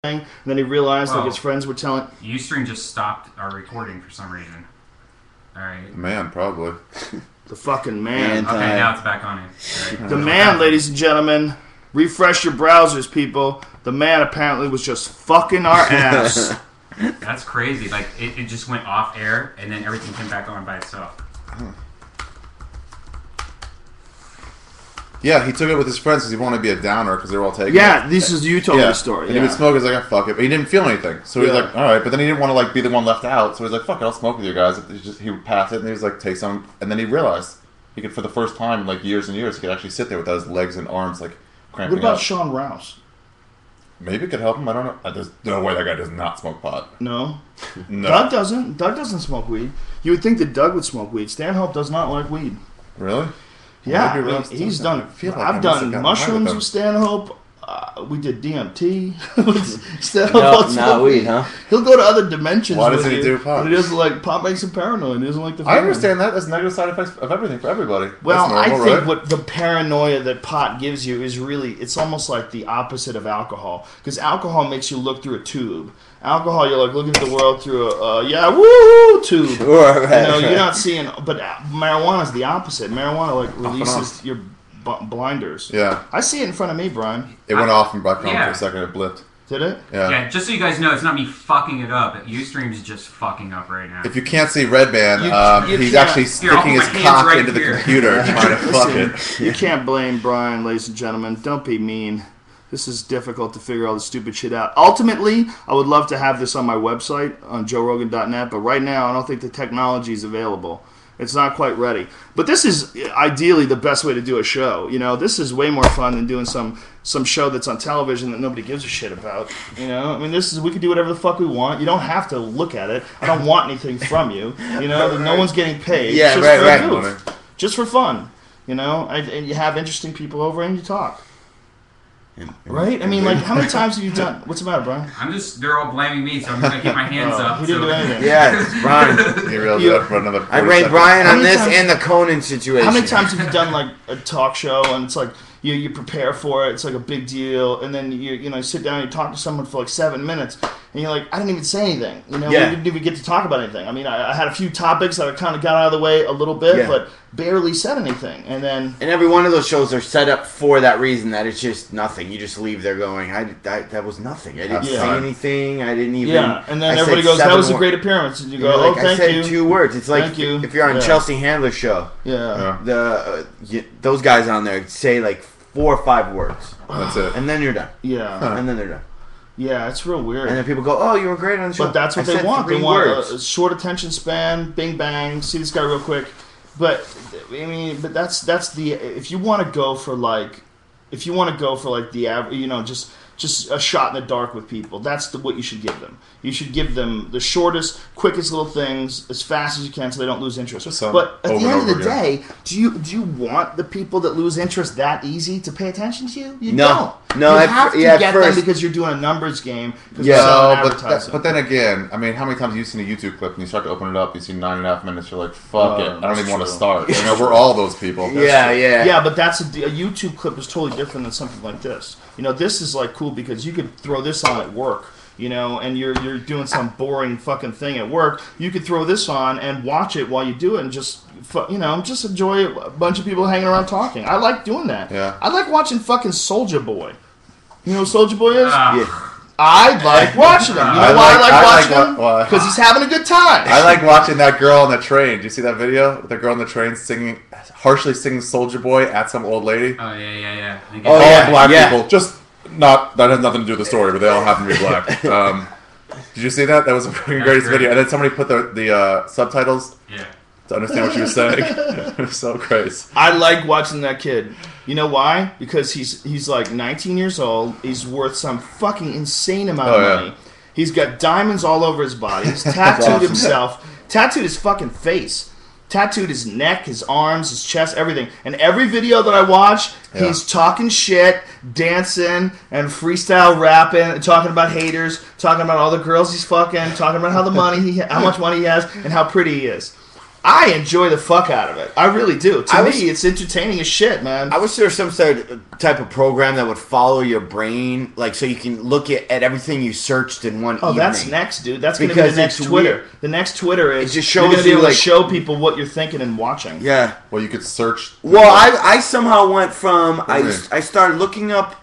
and then he realized like his friends were telling. Ustream just stopped our recording for some reason. All right. Man, probably. The fucking man. Okay, now it's back on it. Right. The man, ladies and gentlemen. Refresh your browsers, people. The man apparently was just fucking our ass. That's crazy. Like, it just went off air, and then everything came back on by itself. Yeah, he took it with his friends because he wanted to be a downer because they were all taking it. Yeah, this is you told me the story. And he would smoke. He's like, oh, fuck it. But he didn't feel anything. So he was like, all right. But then he didn't want to like be the one left out. So he's like, fuck it, I'll smoke with you guys. He would pass it, and he was like, take some. And then he realized he could, for the first time in like years and years, he could actually sit there without his legs and arms like cramping What about up. Sean Rouse? Maybe it could help him. I don't know. There's no way that guy does not smoke pot. No. No. Doug doesn't. Doug doesn't smoke weed. You would think that Doug would smoke weed. Stanhope does not like weed. Really? Yeah, Maybe I mean, Rouse he's doesn't. done. I feel like I I've must have done gotten mushrooms high with Stanhope. We did DMT. Stanhope No, wants not to- weed, huh? He'll go to other dimensions. Why with doesn't he you, do pot? But he doesn't like pot. Makes him paranoid. He doesn't like the. I feeling. understand that. There's negative side effects of everything for everybody. Well, That's normal, I think right? what the paranoia that pot gives you is really, it's almost like the opposite of alcohol. Because alcohol makes you look through a tube. Alcohol, you're like looking at the world through a, woo tube. Sure, right, You know, you're right. not seeing, but marijuana is the opposite. Marijuana, like, releases your blinders. Yeah. I see it in front of me, Brian. It went off in background Yeah. for a second. It blipped. Did it? Yeah, just so you guys know, it's not me fucking it up. Ustream's just fucking up right now. If you can't see Redman, You he's can't- actually Here, I'll sticking put his my hands cock right into the here. computer trying to fuck Listen, it. You can't blame Brian, ladies and gentlemen. Don't be mean. This is difficult to figure all this stupid shit out. Ultimately, I would love to have this on my website, on joerogan.net, but right now I don't think the technology is available. It's not quite ready. But this is ideally the best way to do a show. You know, this is way more fun than doing some show that's on television that nobody gives a shit about. You know, I mean, we can do whatever the fuck we want. You don't have to look at it. I don't want anything from you. You know, no one's getting paid. Yeah, It's just right, for a right. goof. Just for fun. You know, and you have interesting people over and you talk. Right? I mean, like, how many times have you done... What's the matter, Brian? They're all blaming me, so I'm just going to keep my hands up. He didn't do anything. Yeah, Brian. You realized that for another 40 I blame seconds. Brian How on many this times- and the Conan situation. How many times have you done, like, a talk show and it's like, you prepare for it, it's like a big deal, and then you sit down and you talk to someone for like 7 minutes, and you're like, I didn't even say anything. You know, Yeah. we didn't even get to talk about anything. I mean, I had a few topics that I kind of got out of the way a little bit, Yeah. but barely said anything. And then... And every one of those shows are set up for that reason, that it's just nothing. You just leave there going, that was nothing. I didn't Yeah. say anything. I didn't even... Yeah, and then I everybody said goes, that 7 was a wor- great appearance. And you You go, know, like, thank I said you. 2 words. It's like Thank you. if you're on Yeah. Chelsea Handler's show, Yeah. those guys on there say like 4 or 5 words, That's it. and then you're done. Yeah. And then they're done. Yeah, it's real weird. And then people go, "Oh, you were great on the show." But that's what I they said want. 3 They want words. a short attention span, bing bang, see this guy real quick. But I mean, but that's the if you want to go for like the average, you know, just a shot in the dark with people. That's what you should give them. You should give them the shortest, quickest little things as fast as you can, so they don't lose interest. Just some But at over the and end of over the again. day, do you want the people that lose interest that easy to pay attention to you? You No. don't. No, you at have fir- to yeah, at get first- them because you're doing a numbers game. Yeah. No, Yeah, but then again, I mean, how many times have you seen a YouTube clip and you start to open it up, you see 9.5 minutes, you're like, fuck it, I don't that's even want to true. start. You know, we're all those people. Yeah. Yeah, but that's a YouTube clip is totally different than something like this. You know, this is like cool because you could throw this on at work. You know, and you're doing some boring fucking thing at work. You could throw this on and watch it while you do it, and just enjoy a bunch of people hanging around talking. I like doing that. Yeah. I like watching fucking Soulja Boy. You know who Soulja Boy is? Yeah. I like watching him. You know why I like watching him? why? Because he's having a good time. I like watching that girl on the train. Do you see that video? The girl on the train harshly singing Soldier Boy at some old lady. Oh, yeah. Oh, All yeah, black yeah. people. Just not, that has nothing to do with the story, but they all happen to be black. Did you see that? That was the fucking greatest great. video. And then somebody put the subtitles Yeah. to understand what she was saying. It was so great. I like watching that kid. You know why? Because he's like 19 years old. He's worth some fucking insane amount of yeah. money. He's got diamonds all over his body. He's tattooed awesome. himself. Tattooed his fucking face. Tattooed his neck, his arms, his chest, everything. And every video that I watch, Yeah. he's talking shit, dancing, and freestyle rapping, talking about haters, talking about all the girls he's fucking, talking about how much money he has, and how pretty he is. I enjoy the fuck out of it. I really do. To I me, was- it's entertaining as shit, man. I wish there was some type of program that would follow your brain, like so you can look at everything you searched in one evening. That's next, dude. That's going to be Because the next it's Twitter. weird. The next Twitter is It just you're shows gonna be you, able like- to show people what you're thinking and watching. Yeah. Well, you could search. Well, I somehow went from Okay. I started looking up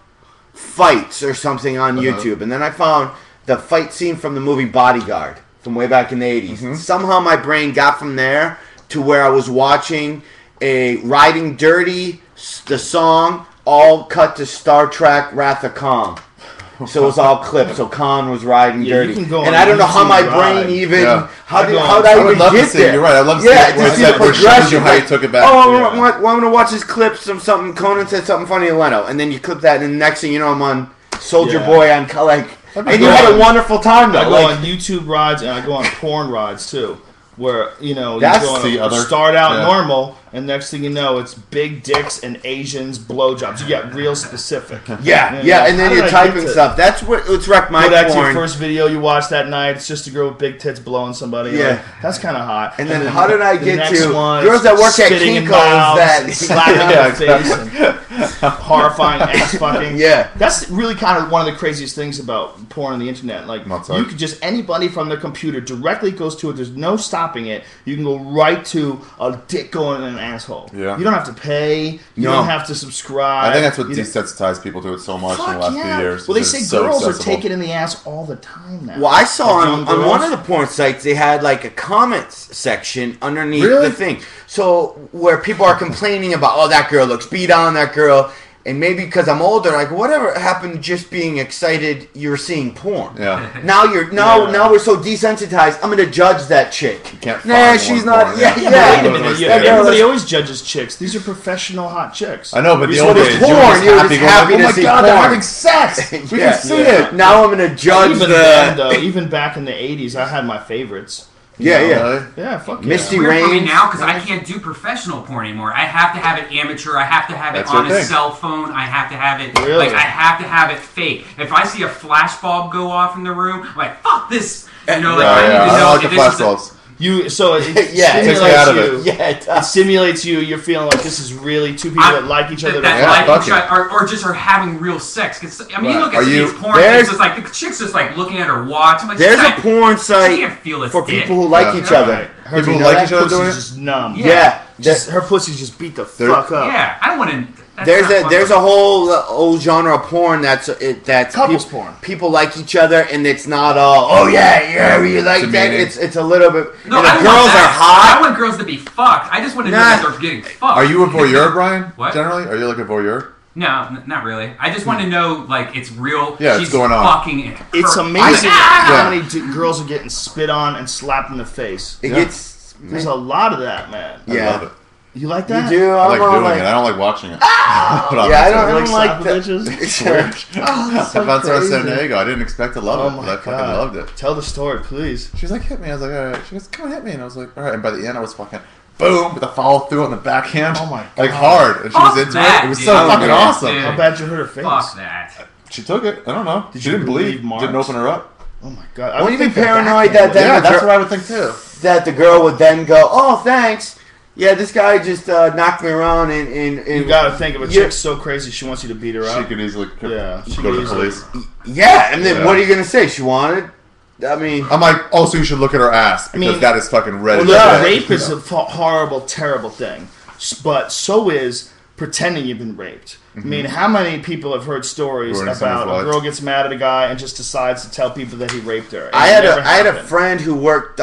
fights or something on YouTube, and then I found the fight scene from the movie Bodyguard from way back in the 80s. Somehow my brain got from there to where I was watching a Riding Dirty, the song, all cut to Star Trek Wrath of Khan. So it was all clips. So Khan was riding Yeah, you dirty, can go and on I don't know how YouTube my Ride. brain even Yeah. how did I I would even love to get see. there. You're right. I'd love to see Yeah, it where to it's see the like, where it shows you progression. how you Like, took it back. oh, Yeah. well, I'm gonna watch this clip from something. Conan said something funny to Leno, and then you clip that, and the next thing you know, I'm on Soldier Yeah. Boy on like, That'd be and you cool. had a wonderful time I though. go Like, on YouTube rides and I go on porn rides too, where you That's go on the other- start out yeah. normal, and next thing you know, it's big dicks and Asians blowjobs. You get real specific. yeah, and then How you're did I typing get to- stuff. That's what it's wrecked my Go back to your porn. first video you watched that night. It's just a girl with big tits blowing somebody. Yeah. Like, that's kind of hot. And then how did I the get next to one, girls that work at spitting in Kinko's mouths that- and slapping Yeah, on the face and horrifying ass fucking. Yeah. That's really kind of one of the craziest things about porn on the internet. Like I'm outside. you could just anybody from their computer directly goes to it. There's no stopping it. You can go right to a dick going in an asshole. Yeah. You don't have to pay. You No. don't have to subscribe. I think that's what You don't- desensitized people to it so much in Fuck the last yeah. few years. Well, they It's say so girls are accessible. taking in the ass all the time now. Well, I saw Like on young one girls. of the porn sites they had like a comments section underneath Really? the thing. So where people are complaining about, oh, that girl looks beat on, that girl, and maybe because I'm older, like whatever happened to just being excited you're seeing porn. Yeah. Now now we're so desensitized. I'm gonna judge that chick. You can't Nah, find she's more not. porn, Yeah, yeah. Yeah, yeah. but wait a minute. Yeah, Everybody always judges chicks. These are professional hot chicks. I know, but the You're old supposed days, to- you were porn, just you were happy, just going happy like, to oh my see god, they're porn." having sex. We Yeah. can see Yeah. it. Now I'm gonna judge Even the then, though, even back in the '80s, I had my favorites. yeah. Really? Yeah, fuck Misty yeah. It's weird for me Rain. now because I can't do professional porn anymore. I have to have it amateur. I have to have it That's on your a thing. cell phone. I have to have it Really? like I have to have it fake. If I see a flash bulb go off in the room, I'm like fuck this. You know, like Yeah, I need yeah. to I know don't like if the this flash is a- bulbs. So it Yeah, it takes me out of stimulates it. you. Yeah, it It does. stimulates you. You're feeling like this is really two people that like each other. That Yeah, like fuck each it. other, or just are having real sex. 'Cause, I mean, you Right. look at Are some you- of these porn there's- things, it's like the chick's just like looking at her watch. I'm like, There's a she's porn She site can't feel its for dick. people who like Yeah. each other. Her, People you who know, like that each other doing pussy's it? just numb. Yeah. Just, her pussy's just beat the There- fuck up. Yeah, I don't want to. There's a whole old genre of porn that's Couples people, porn. people like each other and it's not all oh yeah you like that. Demeaning. It's a little bit. No, and I the don't girls want are that. hot. I want girls to be fucked. I just want to know Nah. that they're getting fucked. Are you a voyeur, Brian? What? Generally? Are you like a voyeur? No, not really. I just want to know, like, it's real. Yeah, it's She's going on. Fucking. It's her- amazing Ah! how many girls are getting spit on and slapped in the face. It Yeah. gets. There's a lot of that, man. Yeah. I love it. You like You that? do. I like I'm all doing like, it. I don't like watching it. But Yeah, I You don't like like slapping that. bitches? I that's so found San crazy. Diego. I didn't expect to love Oh it, my but I fucking god! loved it. Tell the story, please. She was like, hit me. I was like, all right. She goes, come on, hit me. And I was like, all right. And by the end, I was fucking boom with the follow through on the backhand. Oh my Like God. hard. And she Fuck was into that, it. It was dude. so fucking Dude. awesome. Dude. How bad you hurt her face? Fuck that. She took it. I don't know. Did She you didn't leave bleed. marks? Didn't open her up. Oh my god! I Wouldn't would you be think the paranoid backhand that then Yeah, the that's girl- what I would think too. that the girl would then go, oh thanks. Yeah, this guy just knocked me around and You gotta think of a Yeah. chick's so crazy she wants you to beat her She up. could easily Yeah, she go could to the easily- police. yeah, and then Yeah. what are you gonna say? She wanted. I mean, I'm like, also you should look at her ass because mean- that is fucking red. Well, as look, shit. rape is a horrible, terrible thing, but so is pretending you've been raped. I mean, how many people have heard stories Ruining about someone's a life. girl gets mad at a guy and just decides to tell people that he raped her? And I it had never a happened. friend who worked.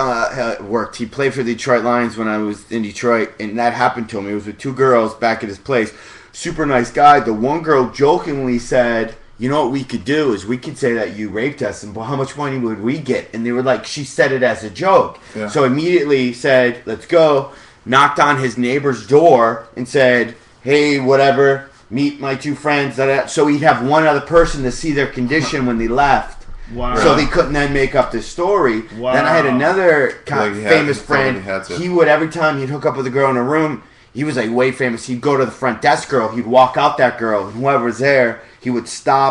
He played for the Detroit Lions when I was in Detroit, and that happened to him. He was with two girls back at his place. Super nice guy. The one girl jokingly said, "You know what we could do is we could say that you raped us, and how much money would we get?" And they were like, she said it as a joke. Yeah. So immediately said, "Let's go." Knocked on his neighbor's door and said, "Hey, whatever, meet my two friends." So he'd have one other person to see their condition when they left. Wow. So they couldn't then make up this story. Wow. Then I had another Like he had- famous he felt like friend. he had to. He would, every time he'd hook up with a girl in a room, he was like way famous. He'd go to the front desk girl. He'd walk out that girl. And whoever was there, he would stop,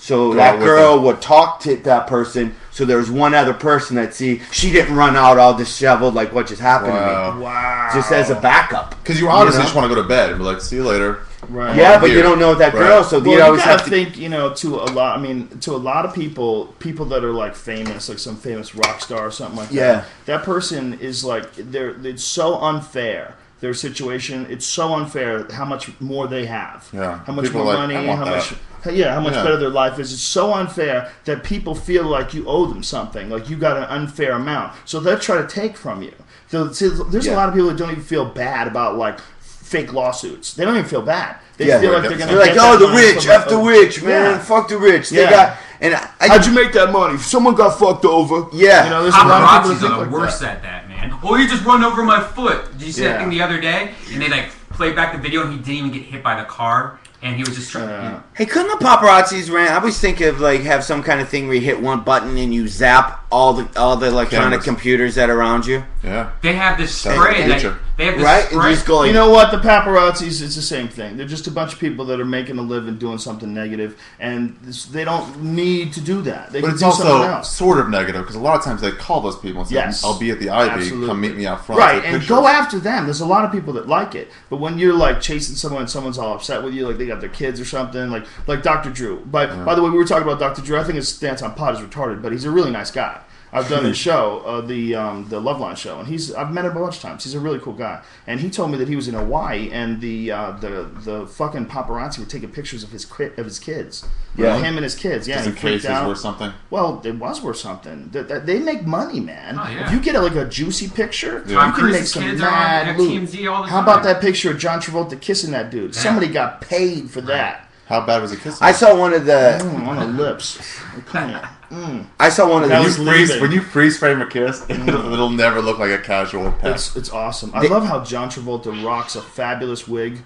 So Go out that with girl would talk to that person. So there was one other person that she didn't run out all disheveled like what just happened to me. Wow. Just as a backup. Because you obviously know? just want to go to bed and be like, see you later. Right. Yeah, but Here. you don't know that girl, Right. so Well, you you always gotta have to think, to a lot. I mean, to a lot of people that are like famous, like some famous rock star or something like Yeah. that. That person is like, it's so unfair. Their situation, it's so unfair. How much more they have? Yeah. How much People more are like, money? I want How that. much? Yeah, how much Yeah. better their life is. It's so unfair that people feel like you owe them something, like you got an unfair amount. So they'll try to take from you. So there's a Yeah. lot of people that don't even feel bad about like fake lawsuits. They don't even feel bad. They Yeah. feel like they're going to They're like, get oh, that the money rich, from F the rich, man, Yeah. fuck the rich. They Yeah. got, and How'd you make that money? Someone got fucked over. Yeah. There's a lot of people that Paparazzis think are the like worst that. at that, man. Oh, he just run over my foot. Did you see that Yeah. thing the other day? And they like played back the video, and he didn't even get hit by the car, and he was just trying. Hey, couldn't the paparazzis ran? I always think of like have some kind of thing where you hit one button and you zap all the electronic Cameras. computers that are around you, Yeah. They have this That's spray the that future. they have this right? And spray. you just go like, You know what? The paparazzis, it's the same thing. They're just a bunch of people that are making a living doing something negative, and they don't need to do that. They But can it's do something also else. sort of negative because a lot of times they call those people and say, Yes. I'll be at the Ivy, Absolutely. come meet me out front. Right, take and pictures." go after them. There's a lot of people that like it, but when you're like chasing someone and someone's all upset with you, like they got their kids or something, like Dr. Drew. By the way, we were talking about Dr. Drew. I think his stance on pot is retarded, but he's a really nice guy. I've done his show, the Loveline show, and I've met him a bunch of times. He's a really cool guy, and he told me that he was in Hawaii, and the fucking paparazzi were taking pictures of his kids, Yeah. him and his kids. Yeah, Just he in freaked case it's out. worth something. Well, it was worth something. They make money, man. Oh, yeah. If you get like a juicy picture, Yeah. you Tom can Cruise's make some kids are on mad loot. TMZ all the How about time. that picture of John Travolta kissing that dude? Yeah. Somebody got paid for that. How bad was the kiss? I saw one of the, On the lips. Come here. I saw one of That the, was leaving. When you freeze frame a kiss, it'll never look like a casual peck. It's awesome. I love how John Travolta rocks a fabulous wig.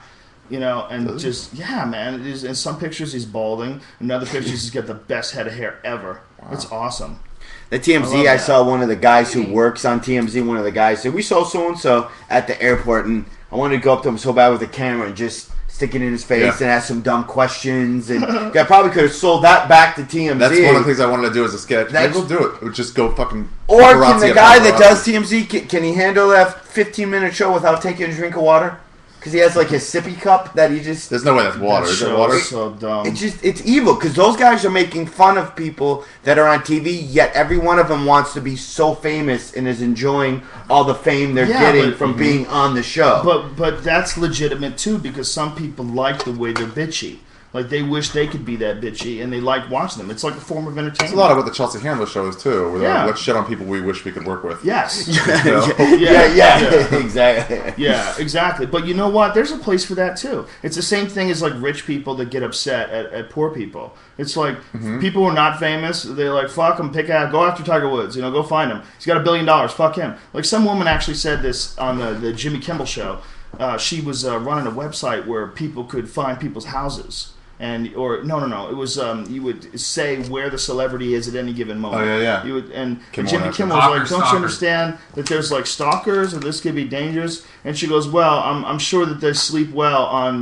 And just man. It is, in some pictures he's balding. In other pictures he's got the best head of hair ever. It's awesome. the I TMZ. love I that. saw one of the guys who works on TMZ. One of the guys said, "We saw so and so at the airport," and I wanted to go up to him so bad with the camera and just stick it in his face Yeah. and ask some dumb questions. And I probably could have sold that back to TMZ. That's one of the things I wanted to do as a sketch. That's- Maybe we'll do it. We'll just go fucking. Or can paparazzi the at guy that paparazzi. does TMZ, can he handle that 15-minute show without taking a drink of water? Because he has like his sippy cup that he just... There's no way that's water. That Is it show water? is so dumb. It's evil because those guys are making fun of people that are on TV, yet every one of them wants to be so famous and is enjoying all the fame they're Yeah, getting but- from being on the show. But that's legitimate too, because some people like the way they're bitchy. Like they wish they could be that bitchy, and they like watching them. It's like a form of entertainment. It's a lot of what the Chelsea Handler show is too. Where they're Yeah. like, let's shit on people we wish we could work with. Yes. You know? yeah, exactly. Yeah, exactly. But you know what? There's a place for that too. It's the same thing as like rich people that get upset at poor people. It's like people who are not famous. They're like, fuck him, go after Tiger Woods. Go find him. He's got $1 billion. Fuck him. Like some woman actually said this on the Jimmy Kimmel show. She was running a website where people could find people's houses. It was you would say where the celebrity is at any given moment. Oh, yeah. You would, and Kimmel Jimmy and Kimmel was like, Stalkers, "Don't you stalkers." understand that there's like stalkers, or this could be dangerous?" And she goes, "Well, I'm sure that they sleep well on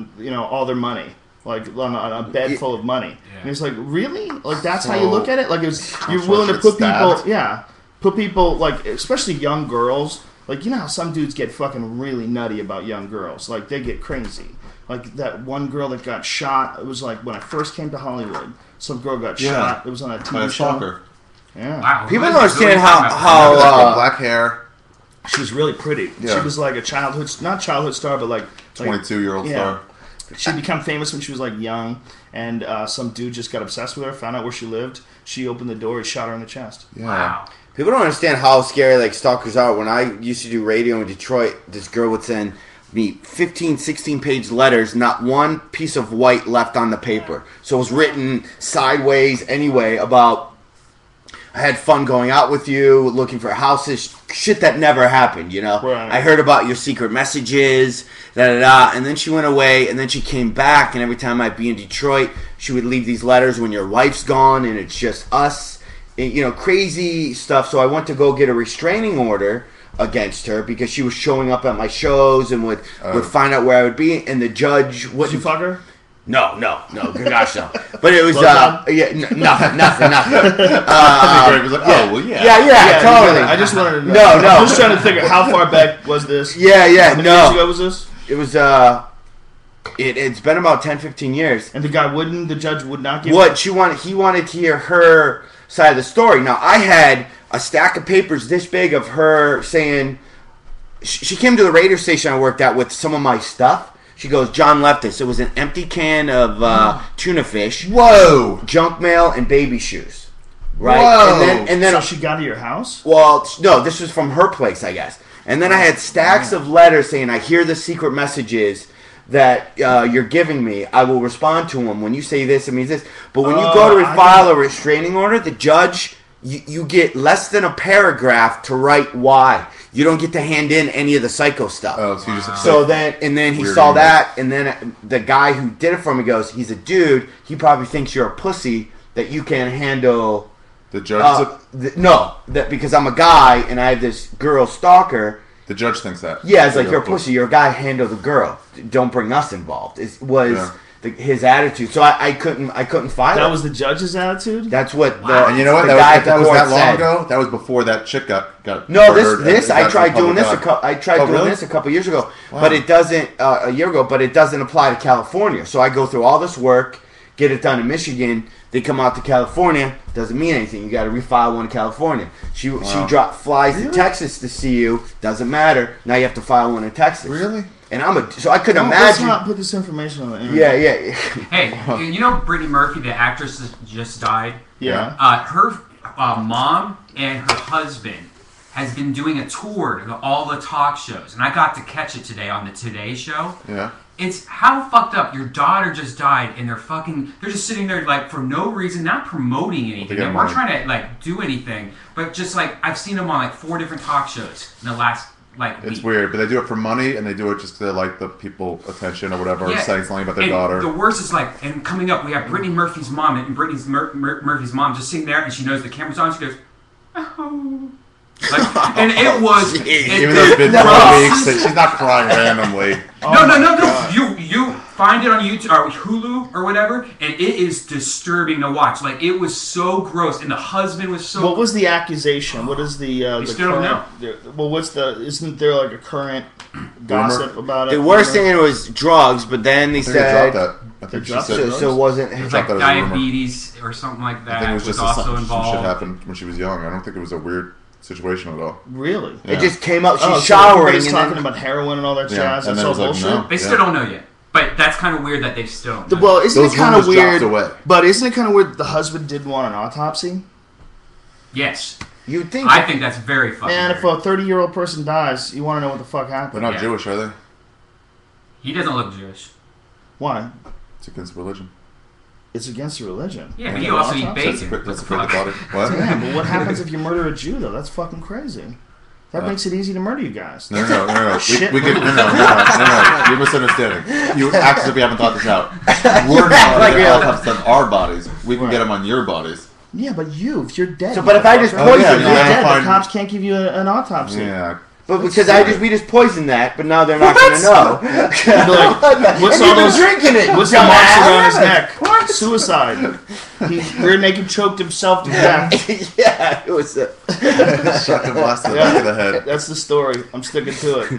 all their money, like on a bed full of money." Yeah. And he's like, "Really? Like that's how you So- look at it? Like you're so willing to get put stabbed? put people like, especially young girls." Like, how some dudes get fucking really nutty about young girls. Like, they get crazy. Like, that one girl that got shot, it was like when I first came to Hollywood. Some girl got Yeah. shot. It was on a By TV a show. stalker. Yeah. Wow, People who don't is this? understand Who are you talking how- about? She's got uh, black hair. She was really pretty. Yeah. She was like a not childhood star, but like 22-year-old yeah. star. She became famous when she was like young, and some dude just got obsessed with her, found out where she lived. She opened the door, he shot her in the chest. Yeah. Wow. People don't understand how scary like stalkers are. When I used to do radio in Detroit, this girl would send me 15, 16-page letters, not one piece of white left on the paper. So it was written sideways anyway about, I had fun going out with you, looking for houses, shit that never happened, Right. I heard about your secret messages, da-da-da. And then she went away, and then she came back, and every time I'd be in Detroit, she would leave these letters when your wife's gone and it's just us. Crazy stuff. So I went to go get a restraining order against her because she was showing up at my shows and would find out where I would be, and the judge Did you wouldn't. fuck her? No, gosh, no. But it was, Blowjob? nothing. Greg was like, oh, well, yeah. Yeah, totally. I just wanted to know. No. I'm just trying to figure how far back was this? Yeah, How many years ago no. was this? It was, it's been about 10, 15 years. And the judge would not give What he wanted to hear her side of the story. Now, I had a stack of papers this big of her saying, she came to the radio station I worked at with some of my stuff. She goes, John left this. It was an empty can of tuna fish, Whoa! junk mail, and baby shoes. Right? Whoa! And then So she got to your house? well, no, this was from her place, I guess. And then I had stacks of letters saying, I hear the secret messages that you're giving me. I will respond to them. When you say this, it means this. But when you go to file a restraining order, the judge, you get less than a paragraph to write why. You don't get to hand in any of the psycho stuff. Oh, so you just So then he Weird saw emails. that, and then the guy who did it for me goes, he's a dude. He probably thinks you're a pussy that you can handle. the judge. Because I'm a guy and I have this girl stalker. The judge thinks that. Yeah, it's like you're a pussy. You're a guy. Handle the girl. Don't bring us involved. It was his attitude. So I couldn't file. That it. was the judge's attitude? That's what. And you know what? The That guy was, at the that was court that long said. ago. That was before that chick got No, murdered. this And I that's tried the doing this. public eye. I tried Oh, doing really? this a couple years ago, Wow. but it doesn't a year ago. But it doesn't apply to California. So I go through all this work, get it done in Michigan. They come out to California. Doesn't mean anything. You got to refile one in California. She flies to Texas to see you. Doesn't matter. Now you have to file one in Texas. Really? And so I couldn't Let's imagine. not put this information on the internet. Yeah. Hey, you know Brittany Murphy, the actress that just died? Yeah. Her mom and her husband has been doing a tour to all the talk shows, and I got to catch it today on the Today Show. Yeah. It's how fucked up. Your daughter just died, and they're just sitting there like for no reason, not promoting anything. get They weren't money. trying to like do anything, but just like I've seen them on like 4 different talk shows in the last like It's week. weird, but they do it for money, and they do it just to like the people attention or whatever, Yeah. saying something about their And daughter. The worst is like, and coming up, we have Brittany Murphy's mom, and Brittany's Murphy's mom just sitting there, and she knows the camera's on. She goes, "Oh," like, and it was. Even though it's been 4 weeks, she's not crying randomly. No. You find it on YouTube or Hulu or whatever, and it is disturbing to watch. Like it was so gross, and the husband was so. What was the accusation? What is the still don't current? Well, isn't there like a current gossip about it? They were saying it was drugs, but then they I think they said dropped that. I think she dropped said it. so it wasn't. It was dropped like that as a rumor. diabetes or something like that. I think it was just also some involved. shit happened when she was young. I don't think it was a weird situation at all. Really? Yeah. It just came up. She's So showering everybody's and talking then, about heroin and all that Yeah, jazz. and That's then all it was like, bullshit. no. They still don't know yet, but that's kind of weird that they still don't know. Well, isn't Those it kind of rumors dropped weird? away. But isn't it kind of weird that the husband didn't want an autopsy? Yes, you'd think. I think that's very fucking Man, if weird. a 30-year-old person dies, you want to know what the fuck They're happened. not Yeah. Jewish, are they? He doesn't look Jewish. Why? It's against religion. It's against your religion. Yeah, but You you know, also eat autopsy? bacon. That's a What pretty the fuck? body. What? Yeah, but what happens if you murder a Jew, though? That's fucking crazy. That makes it easy to murder you guys. No. Shit. We could, no. You're misunderstanding. You act as if we haven't thought this out. We're not going to get autopsies on our bodies. We can get them on your bodies. Yeah, but if you're dead. So, but if I just motherfucker. poison If you, you're yeah, dead, fine. the cops can't give you an autopsy. Yeah. But because we just poisoned that, but now they're not going to know. They'd be like, what's And all you've been those? drinking it? What's the marks around his neck? Suicide. He rear naked choked himself to death. Yeah, it was. Shotgun blast in the back of the head. That's the story. I'm sticking to it.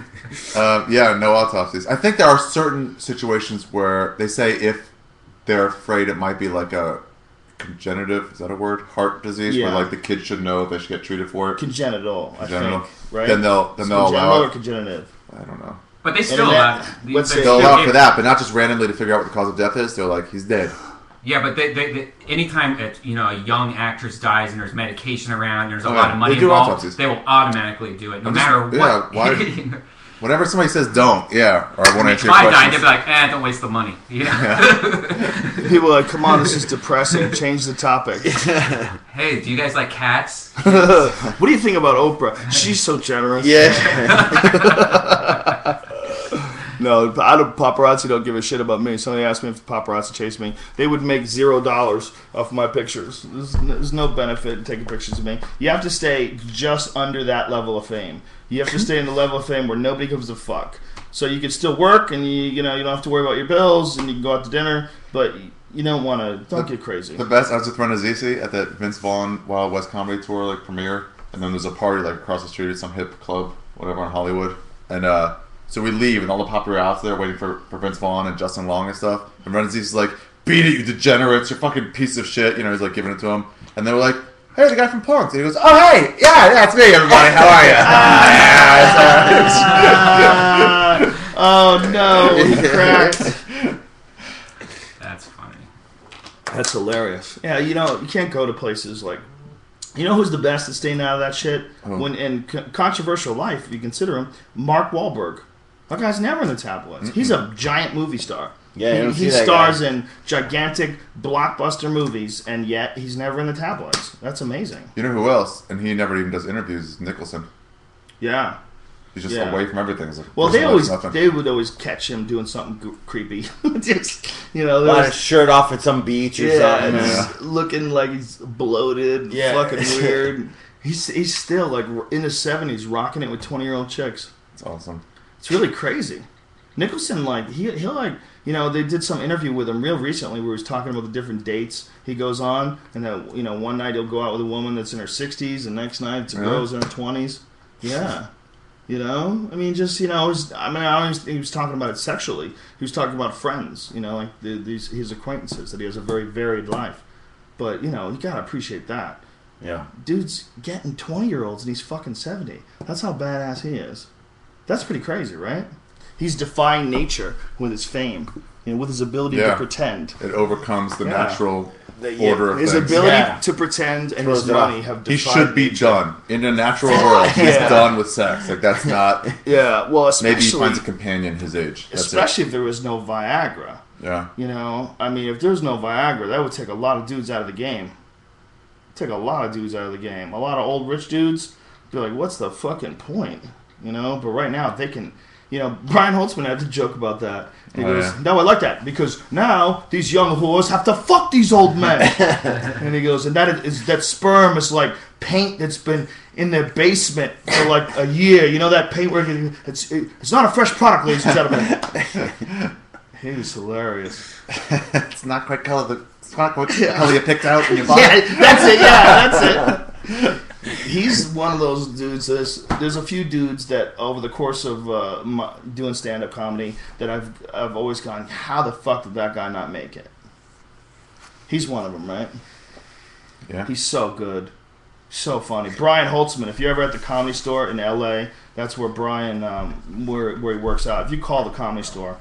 No autopsies. I think there are certain situations where they say if they're afraid it might be like a congenitive, is that a word? Heart disease, Yeah. where like the kids should know they should get treated for it. Congenital, I Congenital. think. Right? Then they'll It's allow congenital or it. congenitive? I don't know. But they still Internet. allow. Let's say- They'll allow it for if- that, but not just randomly to figure out what the cause of death is. They're like, he's dead. Yeah, but they anytime a young actress dies and there's medication around, there's a Oh, lot yeah. of money They do involved, autopsies. they will automatically do it, no I'm just- matter yeah, what. why- Whenever somebody says don't, yeah, or I want to If answer your I died, they'd questions. be like, don't waste the money. Yeah. People are like, come on, this is depressing. Change the topic. Hey, do you guys like cats? What do you think about Oprah? She's so generous. Yeah. No, paparazzi don't give a shit about me. Somebody asked me if paparazzi chased me. They would make $0 off my pictures. There's no benefit in taking pictures of me. You have to stay just under that level of fame. You have to stay in the level of fame where nobody gives a fuck. So you can still work, and you don't have to worry about your bills, and you can go out to dinner, but you don't want to. Don't get crazy. The best. I was with Renazizi at that Vince Vaughn Wild West Comedy Tour like premiere, and then there's a party like across the street at some hip club, whatever in Hollywood, and so we leave, and all the paparazzi there waiting for Vince Vaughn and Justin Long and stuff, and Renazizi's like, "Beat it, you degenerates! You're fucking piece of shit!" He's like giving it to him, and they were like, "Hey, the guy from Punk'd." And he goes, "Oh, hey, yeah, that's me, everybody. How are you?" Oh no, he cracked. That's funny. That's hilarious. Yeah, you can't go to places like. Who's the best at staying out of that shit? Controversial life, if you consider him, Mark Wahlberg. That guy's never in the tabloids. He's a giant movie star. Yeah, he stars in gigantic blockbuster movies, and yet he's never in the tabloids. That's amazing. You know who else? And he never even does interviews. Is Nicholson. Yeah. He's just away from everything. Well, they would always catch him doing something creepy. Just a shirt off at some beach or something. Looking like he's bloated, fucking weird. He's still like in his 70s, rocking it with 20-year-old chicks. That's awesome. It's really crazy. Nicholson, he'll they did some interview with him real recently where he was talking about the different dates he goes on, and then one night he'll go out with a woman that's in her 60s, and next night it's a girl who's in her 20s. Yeah. I don't think he was talking about it sexually. He was talking about friends, like his acquaintances, that he has a very varied life. But, you gotta appreciate that. Yeah. Dude's getting 20-year-olds and he's fucking 70. That's how badass he is. That's pretty crazy, right? He's defying nature with his fame, with his ability to pretend. It overcomes the natural order of his things. His ability to pretend and his money have defied He should be nature. done. In a natural world, he's done with sex. Like, that's not... Yeah, well, especially... Maybe he finds a companion his age. That's especially if there was no Viagra. Yeah. If there's no Viagra, that would take a lot of dudes out of the game. A lot of old rich dudes be like, what's the fucking point? But right now, they can... Brian Holtzman had to joke about that. He goes, "No, I like that because now these young whores have to fuck these old men." And he goes, "And that sperm is like paint that's been in their basement for like a year. That paint it's not a fresh product, ladies and gentlemen." He's hilarious. It's not quite color. It's not quite color you picked out in your body. Yeah, that's it. He's one of those dudes. There's a few dudes that over the course of doing stand-up comedy that I've always gone, how the fuck did that guy not make it? He's one of them, right? Yeah. He's so good, so funny. Brian Holtzman. If you're ever at the Comedy Store in L.A., that's where Brian where he works out. If you call the Comedy Store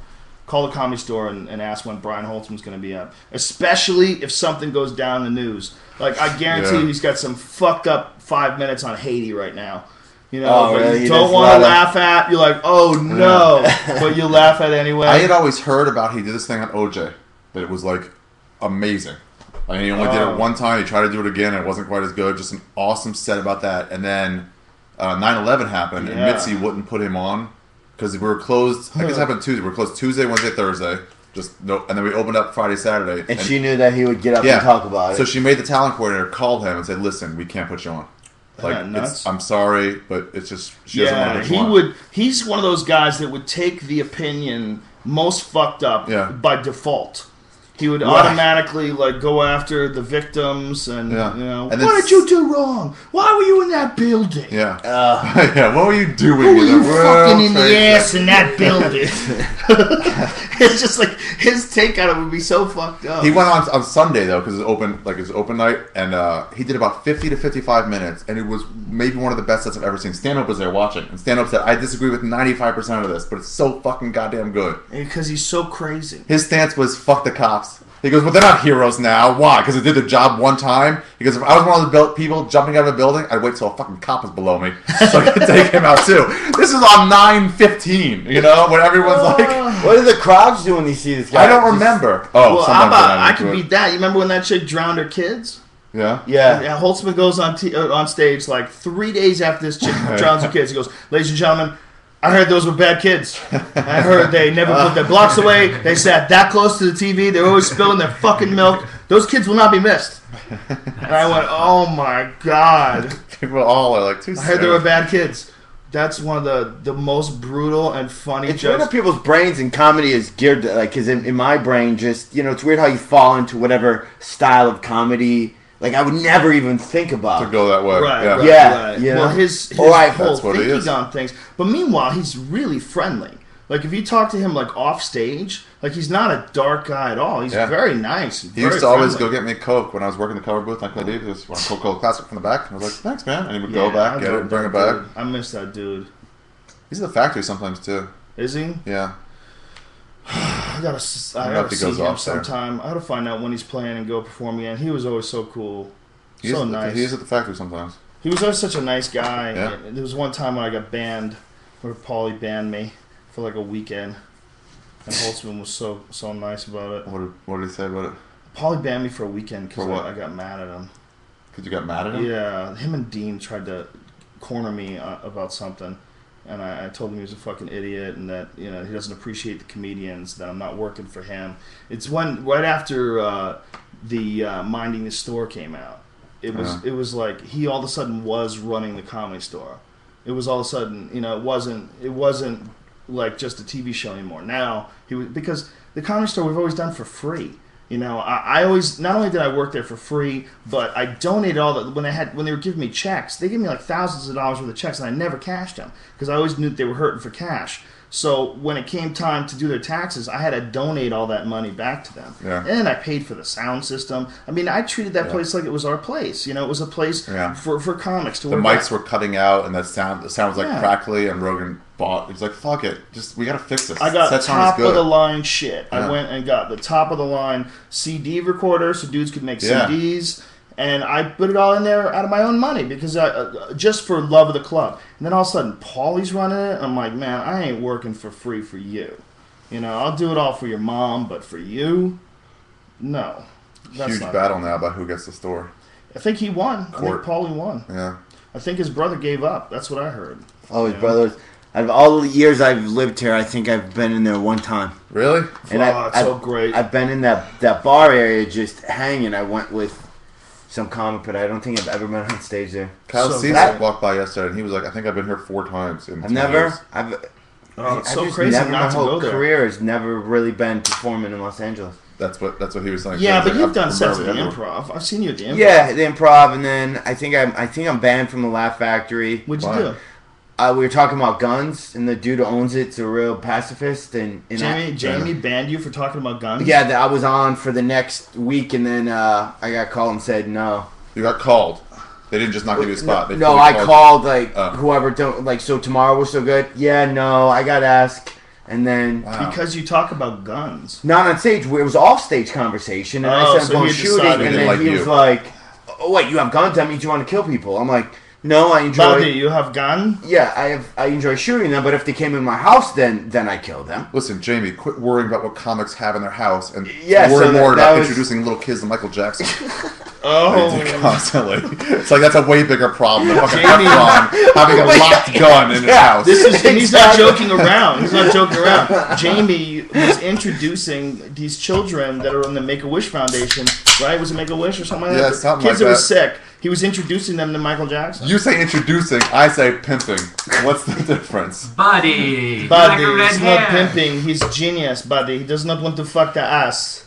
and ask when Brian Holtzman's going to be up. Especially if something goes down in the news. Like, I guarantee you he's got some fucked up 5 minutes on Haiti right now. You don't want to laugh at. You're like, oh no. But you laugh at anyway. I had always heard about he did this thing on OJ. That it was, like, amazing. Like, he only did it one time. He tried to do it again. And it wasn't quite as good. Just an awesome set about that. And then 9/11 happened. And Mitzi wouldn't put him on. Because we were closed, I guess it happened Tuesday. We were closed Tuesday, Wednesday, Thursday. And then we opened up Friday, Saturday. And she knew that he would get up and talk about it. So she made the talent coordinator, called him and said, "Listen, we can't put you on. Like, I'm sorry, but it's just, she doesn't want to put you on." He's one of those guys that would take the opinion most fucked up by default. He would automatically go after the victims and what did you do wrong? Why were you in that building? Yeah. What were you doing? Who were you fucking in the ass in that building? It's just like his take on it would be so fucked up. He went on Sunday though because it was open night, and he did about 50 to 55 minutes, and it was maybe one of the best sets I've ever seen. Stand-up was there watching, and Stand-up said, "I disagree with 95% of this, but it's so fucking goddamn good." Because he's so crazy. His stance was "fuck the cops." He goes, "Well, they're not heroes now. Why? Because they did their job one time." He goes, "If I was one of the people jumping out of a building, I'd wait till a fucking cop was below me so I could take him out too." This is on 9/15, when everyone's like... What do the crowds do when they see this guy? I don't remember. Well, how about I can beat that? You remember when that chick drowned her kids? Yeah. Yeah. Holtzman goes on stage like 3 days after this chick drowns her kids. He goes, "Ladies and gentlemen, I heard those were bad kids. I heard they never put their blocks away. They sat that close to the TV. They were always spilling their fucking milk. Those kids will not be missed." And I went, "Oh my god." People all are like, too I heard they were bad kids. That's one of the most brutal and funny It's jokes. weird how people's brains in comedy is geared to, like, because in my brain, just, it's weird how you fall into whatever style of comedy, like, I would never even think about. To go that way. Right, Yeah. right, Yeah, right. you know? Well, his Or I- whole that's what he thinking is. on things. But meanwhile, he's really friendly. Like, if you talk to him, like, off stage, like, he's not a dark guy at all. He's Yeah. very nice. And He used very to always friendly. go get me a Coke when I was working the cover booth. Like I did, he was one Coca-Cola Classic from the back. And I was like, thanks, man. And he would go back, I get it, love and bring that it back. dude. I miss that dude. He's at the factory sometimes, too. Is he? Yeah. I gotta know see if he goes him off there. sometime. I gotta find out when he's playing and go perform again. He was always so cool. He's So nice. He is at the factory sometimes. He was always such a nice guy. Yeah. There was one time when I got banned, where Paulie banned me for like a weekend, and Holtzman was so nice about it. What did he say about it? Paulie banned me for a weekend because For what? I got mad at him. Because you got mad at him? Yeah, him and Dean tried to corner me about something, and I told him he was a fucking idiot and that he doesn't appreciate the comedians, that I'm not working for him. It's right after the Minding the Store came out. It was like he all of a sudden was running the Comedy Store. It was all of a sudden, it wasn't like just a TV show anymore. Now because the Comedy Store we've always done for free. I always, not only did I work there for free, but I donated all that when they were giving me checks. They gave me like thousands of dollars worth of checks, and I never cashed them because I always knew that they were hurting for cash. So when it came time to do their taxes, I had to donate all that money back to them. Yeah. And I paid for the sound system. I mean, I treated that place like it was our place. It was a place for comics to The work mics at. were cutting out, and the sound was like Yeah. crackly, and Rogan he's like, fuck it. We gotta fix this. I got That sound is top good. of the line shit. Yeah. I went and got the top of the line CD recorder so dudes could make Yeah. CDs, and I put it all in there out of my own money because just for love of the club. And then all of a sudden, Paulie's running it. I'm like, man, I ain't working for free for you. I'll do it all for your mom, but for you, no. That's Huge not battle happening. now about who gets the store. I think he won. I Court. think Paulie won. Yeah. I think his brother gave up. That's what I heard. Oh, his brothers. Out of all the years I've lived here, I think I've been in there one time. Really? And it's so great. I've been in that bar area just hanging. I went with some comic, but I don't think I've ever been on stage there. Kyle So Cecil that- walked by yesterday, and he was like, I think I've been here 4 times in I've 10 never. years. It's so just crazy never, not my to whole go there. career has never really been performing in Los Angeles. That's what he was saying. Yeah, He was but like, you've I'm done sets at the barely everywhere. Improv. I've seen you at the Improv. Yeah, the Improv, and then I think I'm banned from the Laugh Factory. What'd you Why? do? We were talking about guns, and the dude who owns it's a real pacifist. And Jamie banned you for talking about guns? I was on for the next week, and then I got called and said no. You got called. They didn't just not give you a spot. They No, fully I called called whoever. So tomorrow was so good. Yeah, no, I got asked, and then Wow. Because you talk about guns. not on stage. It was off stage conversation, and I Oh, said so I'm going he shooting, decided and he then didn't he like was you. like, "Oh wait, you have guns? That means you want to kill people?" I'm like, "No, I enjoy." Buddy, you have gun? Yeah, I enjoy shooting them, but if they came in my house, then I kill them. Listen, Jamie, quit worrying about what comics have in their house and Yeah, worry so more that about was- introducing little kids to Michael Jackson. Oh. Constantly. It's like that's a way bigger problem than fucking Jamie. Efron having a locked gun in his house. And he's not joking around. He's not joking around. Jamie was introducing these children that are in the Make-A-Wish Foundation, right? Was it Make-A-Wish or something like Yeah, that? something Kids like that were that. sick. He was introducing them to Michael Jackson. You say introducing, I say pimping. What's the difference? Buddy, Buddy, you like a red he's not hair. pimping. He's genius, buddy. He does not want to fuck the ass.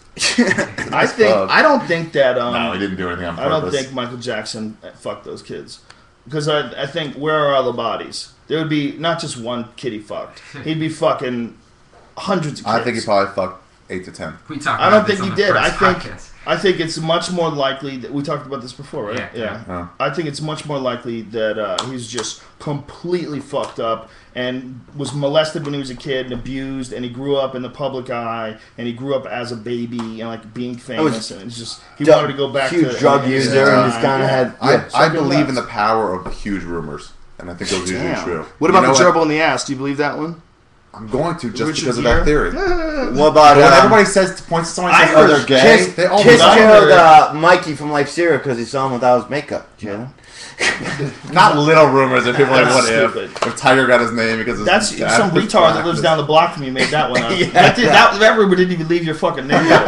I club. don't think that. No, he didn't do anything on purpose. I don't think Michael Jackson fucked those kids. Because I think, where are all the bodies? There would be not just one kid he fucked. He'd be fucking hundreds of kids. I think he probably fucked 8 to 10. We talked I about don't this think on he the did. I first think podcast. I think it's much more likely that we talked about this before, right? Yeah. Oh. I think it's much more likely that he's just completely fucked up and was molested when he was a kid and abused, and he grew up in the public eye, and he grew up as a baby and like being famous, and it's just he wanted to go back huge to drug user and just kind of had. I something believe nuts. in the power of huge rumors, and I think those are usually Damn. true. What You about know the gerbil in the ass? Do you believe that one? I'm going to just Richard because of Gere? that theory. What about When everybody says points to someone and I says, "Oh, heard they're gay," Kiss, they always Kiss I killed heard- Mikey from Life Zero because he saw him without his makeup. Jalen. not little rumors. If people are like, That's what stupid. if Tiger got his name because his That's dad some was retard that black? lives down the block from you made that one up. Yeah. that rumor didn't even leave your fucking neighborhood.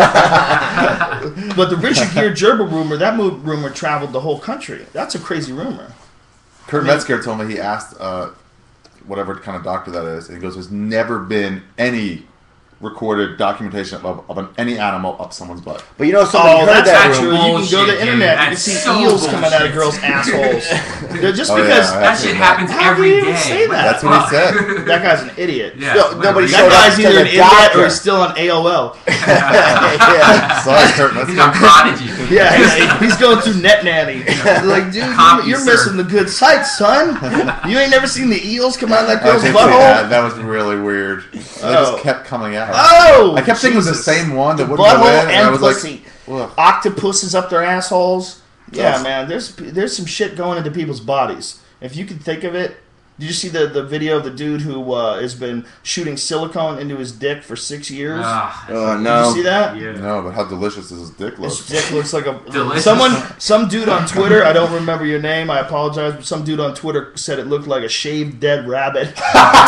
But the Richard Gere gerbil rumor, that rumor traveled the whole country. That's a crazy rumor. Kurt Metzger told me he asked whatever kind of doctor that is, and he goes, "There's never been any recorded documentation of any animal up someone's butt." But you know, somebody heard that's that not true. rumor. You can go to the Bullshit, internet. dude. You can see That's so eels coming out of bullshit. girls' assholes. They're just Oh, yeah, because I That have shit seen happens How every do you day. say that? That's what he said. that guy's an idiot. Yeah. No, nobody That showed That up guy's to either the an idiot doctor. or he's still on AOL. Yeah. Sorry, Kurt. That's He's on not Prodigy. Yeah, he's going through Net Nanny. Like, dude, Copy, you're sir. missing the good sights, son. You ain't never seen the eels come out of that I girl's did say butthole? that was really weird. They Oh. just kept coming out. Oh! I kept thinking it was the Jesus. same one that The wouldn't go butthole in, and I and was pussy. like, ugh. Octopuses up their assholes. Yeah, Ugh. man. There's some shit going into people's bodies. If you can think of it. Did you see the video of the dude who has been shooting silicone into his dick for 6 years? Ah, Oh, Did no. you see that? yeah. No, but how delicious does his dick look? His dick looks like a Delicious. some dude on Twitter. I don't remember your name. I apologize, but some dude on Twitter said it looked like a shaved dead rabbit, and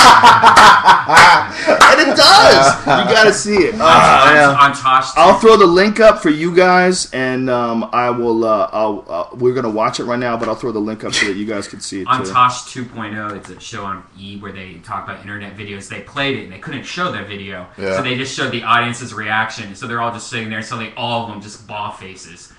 it does. You got to see it. On Tosh. I'll throw the link up for you guys, and I will. We're gonna watch it right now, but I'll throw the link up so that you guys can see it On too. Tosh 2.0, it's a show on E where they talk about internet videos. They played it and they couldn't show their video, Yeah. so they just showed the audience's reaction. So they're all just sitting there, so they all of them just ball faces.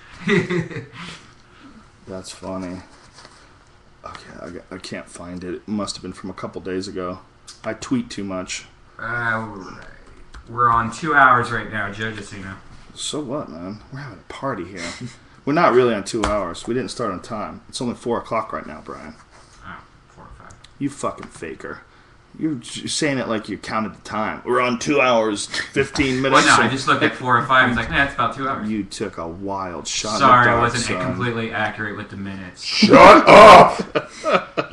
That's funny. Okay, I can't find it. It must have been from a couple days ago. I tweet too much. We're on 2 hours right now, Joe. Just so you know. So what, man? We're having a party here. We're not really on 2 hours. We didn't start on time. It's only 4 o'clock right now, Brian. Oh, 4 or 5. You fucking faker. You're saying it like you counted the time. We're on 2 hours, 15 minutes. Well, no, I just looked at 4 or 5. It's like, nah, it's about 2 hours. You took a wild shot. Sorry, in the I dark, wasn't son. completely accurate with the minutes. Shut up!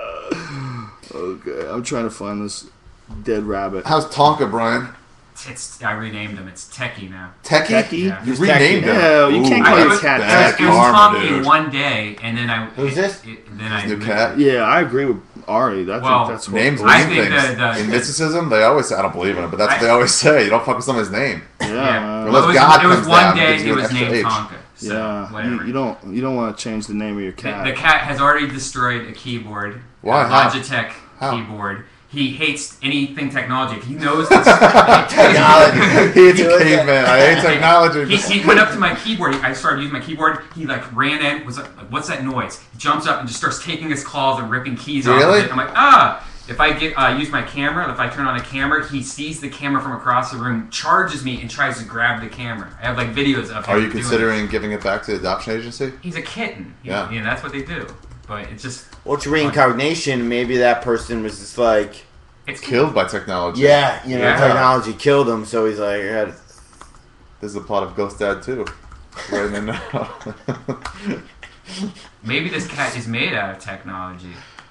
Okay, I'm trying to find this dead rabbit. How's Tonka, Brian? I renamed him. It's Techie now. Techie? Techie? Yeah. You renamed him. No, you can't Ooh, call I your was, cat bad Techie. it was karma, talking dude. one day, and then I. Who's this? Then I New cat? Yeah, I agree with Ari. I Well, think that's Names I mean think things. the- In mysticism, they always say, I don't believe in it, but that's what they always say. You don't fuck with somebody's name. Yeah, Yeah. Unless Well, God it was comes one down and day gives you it an was extra named H. Tonka. So, yeah. whatever. You don't want to change the name of your cat. The cat has already destroyed a keyboard. Why? A How? Logitech How? keyboard. He hates anything technology. If he knows this, He's a caveman. I hate technology. he went up to my keyboard. I started using my keyboard. He like ran in. Was like, "What's that noise?" He jumps up and just starts taking his claws and ripping keys off Really? of it. I'm like, If I use my camera, if I turn on a camera, he sees the camera from across the room, charges me, and tries to grab the camera. I have like videos of him. Are you doing considering giving it back to the adoption agency? it. He's a kitten. Yeah. You know, that's what they do. But it's just Well, it's reincarnation. Maybe that person was just like, it's Killed by technology. yeah, Yeah. technology killed him, so he's like, I gotta- This is the plot of Ghost Dad 2. Right now. Maybe this cat is made out of technology.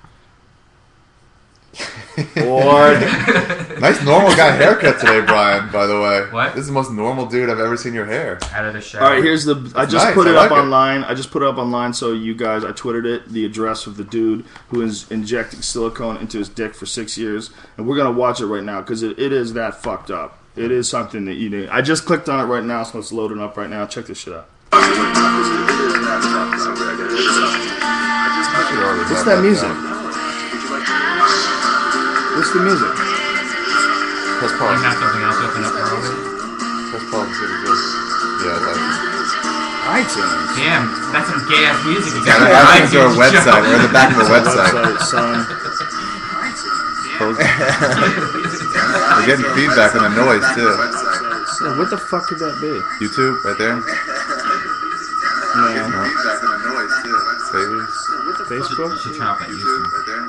or Nice normal guy haircut today, Brian, by the way. What? This is the most normal dude I've ever seen your hair. Out of the shower. All right, here's the. I just nice, put I it like up it. online. I just put it up online so you guys. I twittered it. The address of the dude who is injecting silicone into his dick for 6 years, and we're gonna watch it right now because it is that fucked up. It is something that you need. I just clicked on it right now, so it's loading up right now. Check this shit out. What's that music? What's the music? Press You pause. have something else open up early? Press pause. See what it does. Yeah, it's iTunes. Damn, that's some gay ass music you Yeah, got. I think our website. We're in the back of a website. son. We're getting feedback on the noise, too. Yeah, what the fuck could that be? YouTube, right there. No. Feedback on the noise, too. Baby. Facebook? You should turn off that YouTube. Right there.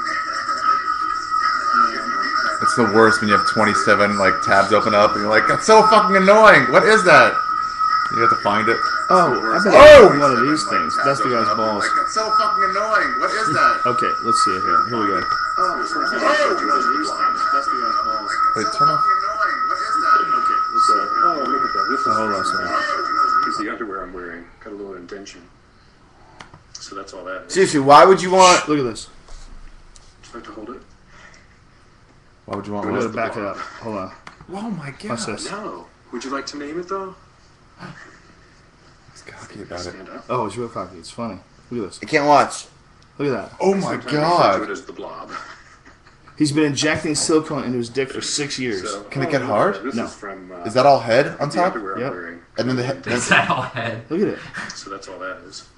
It's the worst when you have 27 like tabs open up and you're like, that's so fucking annoying. What is that? You have to find it. Oh, I bet Oh! it's one of these things. That's the guy's balls. Like, that's so fucking annoying. What is that? Okay, let's see it here. Here we go. Wait, turn off. Okay, let's see. Oh, look at that. This is Hold on a second. Is the underwear I'm wearing. Got a little indention. So that's all that is. seriously, why would you want? Look at this. Would you like to hold it? Why would you want We one? gotta back it up. Hold on. Oh my god. What's this? No. Would you like to name it though? He's cocky about it. Stand up. Oh, it's real cocky. It's funny. Look at this. I can't watch. Look at that. Oh my Sometimes I refer to god. it as the blob. He's been injecting silicone into his dick for 6 years. So, Can it get hard? This No. is from. Is that all head on the top? underwear Yep. I'm wearing. And then the head. Is that all head? Look at it. So that's all that is.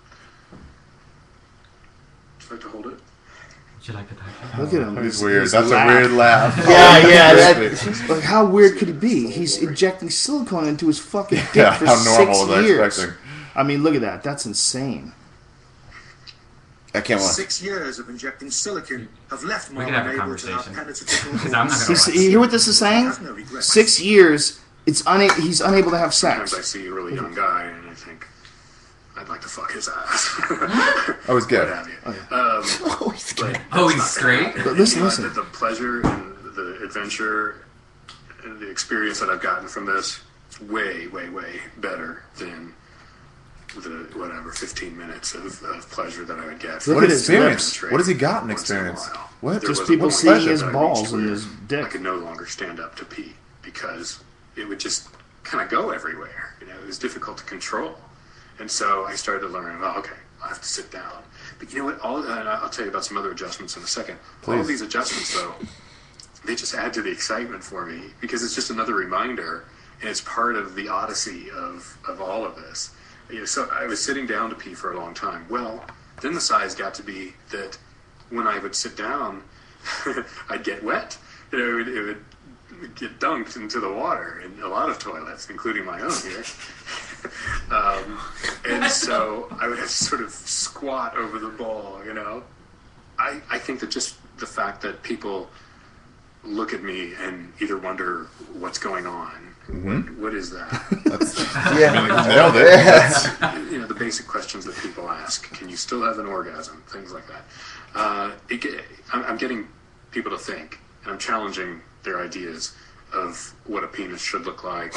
Would you like to hold it? Would you like to touch it? Look at him. That's He's- weird. he's That's a laugh. weird laugh. Yeah, Crispy. Like, how weird could he be? He's injecting silicone into his fucking dick Yeah, for how 6 normal was I years. expecting? I mean, look at that. That's insane. I can't watch. 6 years of injecting silicone have left We Mark can have a unable to have conversation. penetrative Because I'm not going to He's, watch you it. hear what this is saying? has no regrets. 6 years. He's unable to have Sometimes I sex. see a really young guy and I think, I'd like to fuck his ass. Oh, he's gay. What have you. Oh, But Oh, that's he's not straight? gonna happen. But listen, You know, listen. The pleasure and the adventure and the experience that I've gotten from this is way, way, way better than the, 15 minutes of pleasure that I would get. Look What at his experience? lips. What has he gotten Once in a experience? while. What? There Just was people a point seeing that his I reached balls and where his dick. I could no longer stand up to pee because it would just kind of go everywhere. You know, it was difficult to control. And so I started to learn, okay, I have to sit down. But you know what? And I'll tell you about some other adjustments in a second. All Please. of these adjustments, though, they just add to the excitement for me because it's just another reminder, and it's part of the odyssey of all of this. You know, so I was sitting down to pee for a long time. Well, then the size got to be that when I would sit down, I'd get wet. You know, it would get dunked into the water in a lot of toilets, including my own here. And so I would have to sort of squat over the bowl, you know. I think that just the fact that people look at me and either wonder what's going on, what is that? Yeah. Nailed it. That's- You know, the basic questions that people ask. Can you still have an orgasm? Things like that. I'm getting people to think, and I'm challenging their ideas of what a penis should look like.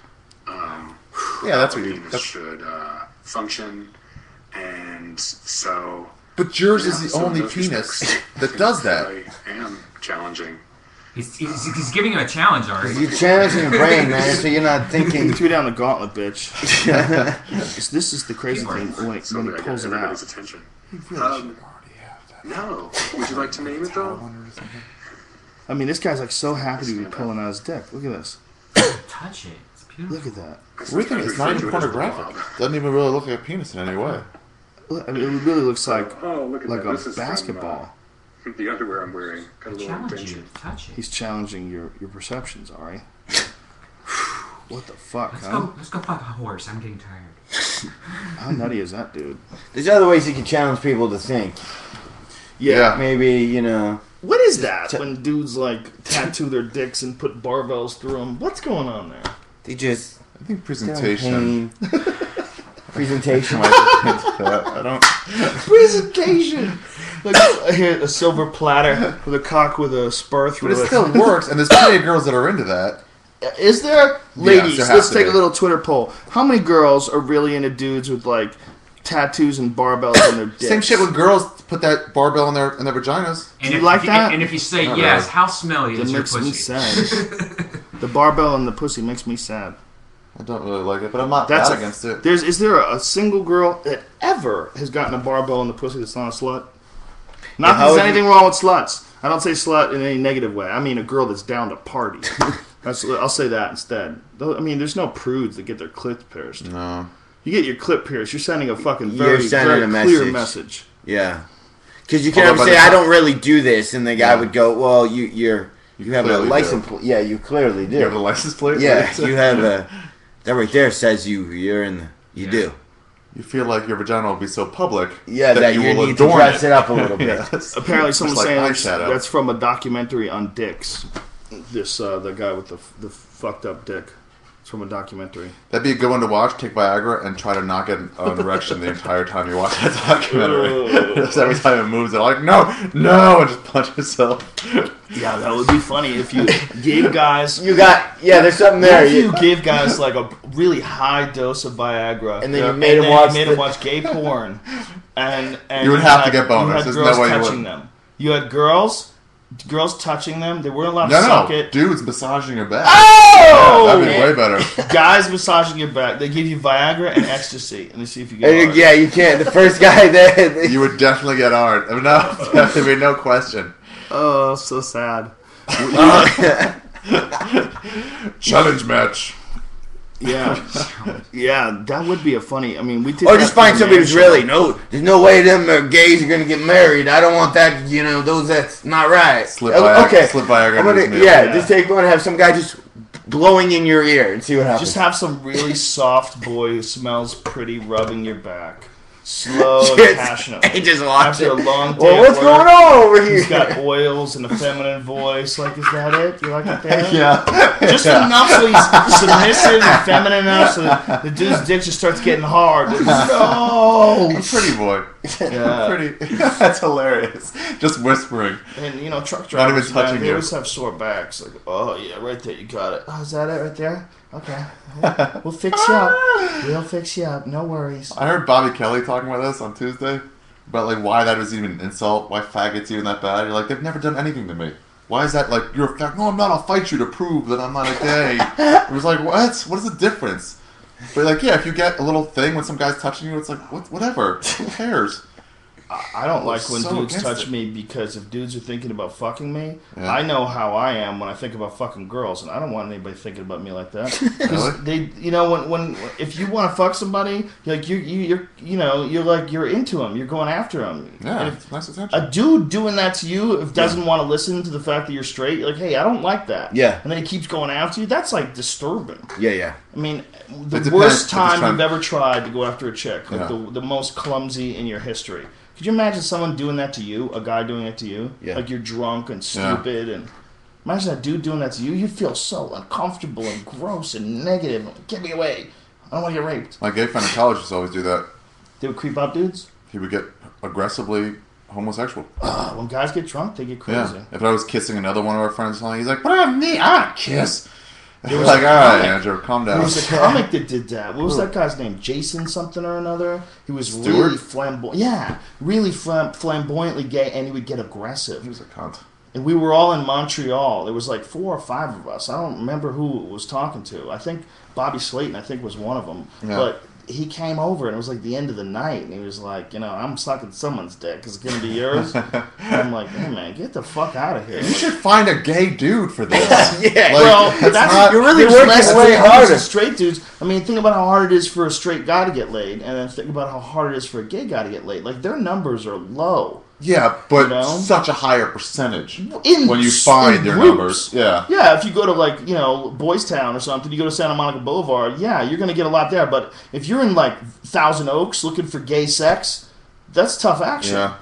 Yeah, that's how what a you. penis That's, should function. And so... but yours yeah, is the so in only those penis respects, that does that. I am challenging. He's giving you a challenge, Ari. You're challenging your brain, man, so you're not He thinking. threw down the gauntlet, bitch. This is the crazy thing when So he that I pulls get it everybody's out. attention. Really Um, No. Would you like to name it, though? I mean, this guy's like so happy to be pulling out his dick. Look at this. Touch it. It's beautiful. Look at that. Weird thing, it's not even pornographic. Doesn't even really look like a penis in any way. Look, I mean, it really looks like Look at like that. This a is from, basketball. the underwear I'm wearing. Got a I little challenge indention. you. Touch it. He's challenging your perceptions, Ari. What the fuck, Let's huh? go. Let's go fuck a horse. I'm getting tired. How nutty is that, dude? There's other ways you can challenge people to think. Yeah. Maybe, you know. What is that when dudes like tattoo their dicks and put barbells through them? What's going on there? They just. I think presentation. Presentation. I don't. Presentation! Like a silver platter with a cock with a spur But through it it. still works, and there's plenty of girls that are into that. Is there? Ladies, there has let's to take be. a little Twitter poll. How many girls are really into dudes with like tattoos and barbells on their dicks? Same shit when girls put that barbell in their vaginas. And you if, like if that? And if you say Not yes, really. how smelly It is your makes me pussy? sad. The barbell and the pussy makes me sad. I don't really like it, but I'm not That's that against it. Is there a single girl that ever has gotten a barbell in the pussy that's not a slut? Not that how there's would anything wrong with sluts. I don't say slut in any negative way. I mean a girl that's down to party. I'll say that instead. I mean, there's no prudes that get their clits pierced. No. You get your clip pierced, you're sending a fucking You're very, sending very a clear message. message. Yeah. Because you can't Although by say, the I time- don't really do this, and the guy Yeah. would go, well, you have a clearly license. do. Yeah, you clearly do. You have a license plate? Yeah, you have a. That right there says you're in the. You do. You feel like your vagina will be so public Yeah, that you will need to adorn dress it up a little bit. Yes. Apparently, someone's Just like saying eyeshadow. that's from a documentary on dicks. This the guy with the fucked up dick. It's from a documentary. That'd be a good one to watch. Take Viagra and try to not get an erection the entire time you watch that documentary. Just every time it moves, they're like, no, and just punch yourself. Yeah, that would be funny if you gave guys. There's something there. What if you gave guys like a really high dose of Viagra, And then you made them watch gay porn, and You would have to get you bonus. had There's girls no way you touching wouldn't. them. You had girls touching them. They weren't allowed to suck No, it. dudes massaging your back. Oh, That'd be way better. guys massaging your back. They give you Viagra and ecstasy, and they see if you get And hard. yeah, you can't. The first guy there. You would definitely get hard. No, there'd be no question. Oh, so sad. Challenge match. Yeah, yeah, that would be a funny. I mean, we did. Or that just for find the somebody man who's show. really there's no way them gays are gonna get married. I don't want that. That's not right. Slip Viagra. Okay, Slip Viagra I'm into his gonna, meal. yeah, just take one and have some guy just blowing in your ear and see what happens. Just have some really soft boy who smells pretty rubbing your back. Slow and Just- passionate. and just watch After a it. long day Well, at what's work, going on over here? He's got oils and a feminine voice. Like, is that it? You like it there? Yeah. Just enough so he's submissive and feminine enough so that the dude's dick just starts getting hard. No! Pretty boy. Yeah. Pretty. That's hilarious. Just whispering. And, truck Not even drivers, man, touching they you. always have sore backs. Like, oh, yeah, right there, you got it. Oh, is that it right there? Okay. We'll fix you up. We'll fix you up. No worries. I heard Bobby Kelly talking about this on Tuesday. About like why that was even an insult. Why faggots even that bad. You're like, they've never done anything to me. Why is that like, you're a fag? No, I'm not. I'll fight you to prove that I'm not a gay. It was like, what? What is the difference? But like, yeah, if you get a little thing when some guy's touching you, it's like, whatever. Who cares? I don't like when So dudes against touch it. me because if dudes are thinking about fucking me, Yeah. I know how I am when I think about fucking girls, and I don't want anybody thinking about me like that. Really? They, when if you want to fuck somebody, you're like you're into them, you're going after them. Yeah, And it's if nice attention. a dude doing that to you doesn't want to listen to the fact that you're straight, you're like, hey, I don't like that. Yeah. And then he keeps going after you. That's like disturbing. Yeah. I mean, the It depends worst if time it's trying- you've ever tried to go after a chick, like Yeah. the most clumsy in your history. Could you imagine someone doing that to you, a guy doing it to you? Yeah. Like you're drunk and Yeah. stupid, and imagine that dude doing that to you. You'd feel so uncomfortable and gross and negative. Get me away. I don't want to get raped. My gay friend in college used to always do that. They would creep out dudes. He would get aggressively homosexual. When guys get drunk, they get Yeah. crazy. If I was kissing another one of our friends, he's like, "What on me? I don't kiss." It was was like, a "All right, comic. Andrew, calm There down." was a comic that did that. What was that guy's name? Jason something or another. He was Stewart? really flamboyant. Yeah, really flamboyantly gay, and he would get aggressive. He was a cunt. And we were all in Montreal. There was like 4 or 5 of us. I don't remember who it was talking to. I think Bobby Slayton, was one of them. Yeah. But he came over, and it was like the end of the night. And he was like, I'm sucking someone's dick. Is it going to be yours? And I'm like, hey, man, get the fuck out of here. You should find a gay dude for this. Yeah. Like, Well, it's that's not- you're really there's working less way dudes harder. than straight dudes. I mean, think about how hard it is for a straight guy to get laid, and then think about how hard it is for a gay guy to get laid. Like, their numbers are low. Yeah, but You know? such a higher percentage In when you find in their groups. numbers. Yeah. Yeah, if you go to Boys Town or something, you go to Santa Monica Boulevard, yeah, you're going to get a lot there. But if you're in like Thousand Oaks looking for gay sex, that's tough action. Yeah.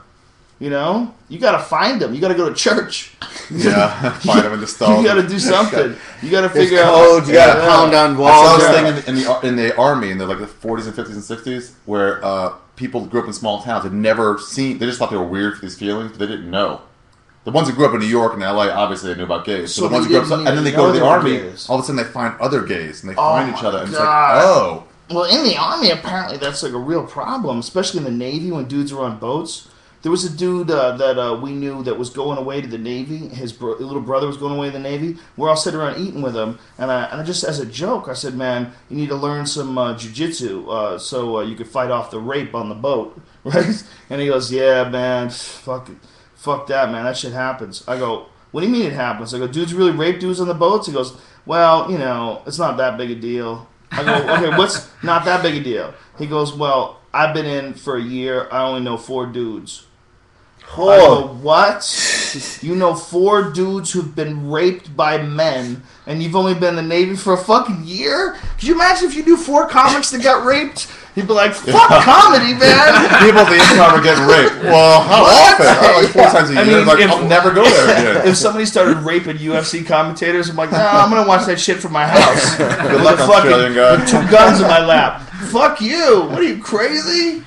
You got to find them. You got to go to church. Yeah. Find them in the stall. You got to do something. You got to There's figure codes. out. You got to pound on I saw walls. this Yeah. thing in the army in the 40s and 50s and 60s where people who grew up in small towns had never seen. They just thought they were weird for these feelings, but they didn't know. The ones who grew up in New York and LA, obviously they knew about gays. So So the ones they who grew up, didn't and then they even go to know the they were army. gays. All of a sudden they find other gays and they find each other, and it's like, God. oh, Well, in the Army, apparently that's like a real problem, especially in the Navy when dudes are on boats. There was a dude that we knew that was going away to the Navy. His little brother was going away to the Navy. We're all sitting around eating with him, and I just, as a joke, I said, "Man, you need to learn some jiu-jitsu so you could fight off the rape on the boat, right?" And he goes, "Yeah, man, fuck that, man. That shit happens." I go, "What do you mean it happens?" I go, "Dudes really rape dudes on the boats?" He goes, "Well, it's not that big a deal." I go, "Okay, what's not that big a deal?" He goes, "Well, I've been in for a year. I only know 4 dudes." I go, what? You know 4 dudes who've been raped by men, and you've only been in the Navy for a fucking year? Could you imagine if you knew 4 comics that got raped? You'd be like, fuck comedy, man! people at the improv are getting raped. Well, how often? Oh, like 4 times a year. I mean, like, if- I'll never go there again. If somebody started raping UFC commentators, I'm like, I'm gonna watch that shit from my house. Good luck, Australian guy. With 2 guns in my lap. Fuck you! What are you, crazy?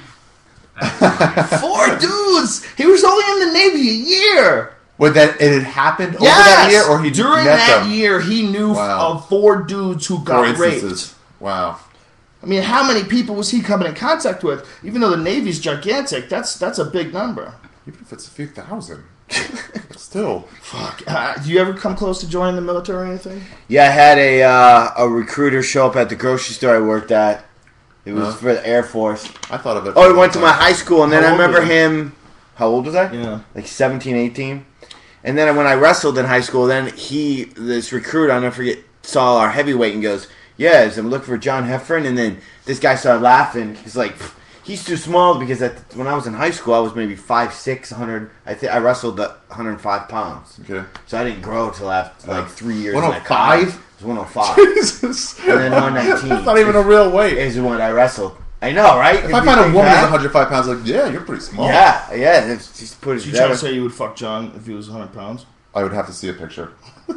4 dudes! He was only in the Navy a year! Wait, that it had happened over Yes! that year, or he During met that them? year, he knew Wow. of 4 dudes who 4 got instances. raped. Wow. I mean, how many people was he coming in contact with? Even though the Navy's gigantic, that's a big number. Even if it's a few thousand, still. Fuck. Do you ever come close to joining the military or anything? Yeah, I had a recruiter show up at the grocery store I worked at. It was for the Air Force. I thought of it. Oh, he went to my high school, and then How I old remember was he? him. How old was I? Yeah. Like 17, 18. And then when I wrestled in high school, then this recruit, I'll never forget, saw our heavyweight and goes, "Yes, I'm looking for John Heffron." And then this guy started laughing. He's like, "He's too small," because when I was in high school, I was maybe 5'6", 100. I wrestled at 105 pounds. Okay. So I didn't grow till after like 3 years. 105? It was 105. Jesus. And then 119. That's not even a real weight. Is when I wrestled. I know, right? If I find a woman who's 105 pounds, like, yeah, you're pretty small. Yeah. Just put it So you trying together. to say you would fuck John if he was 100 pounds? I would have to see a picture.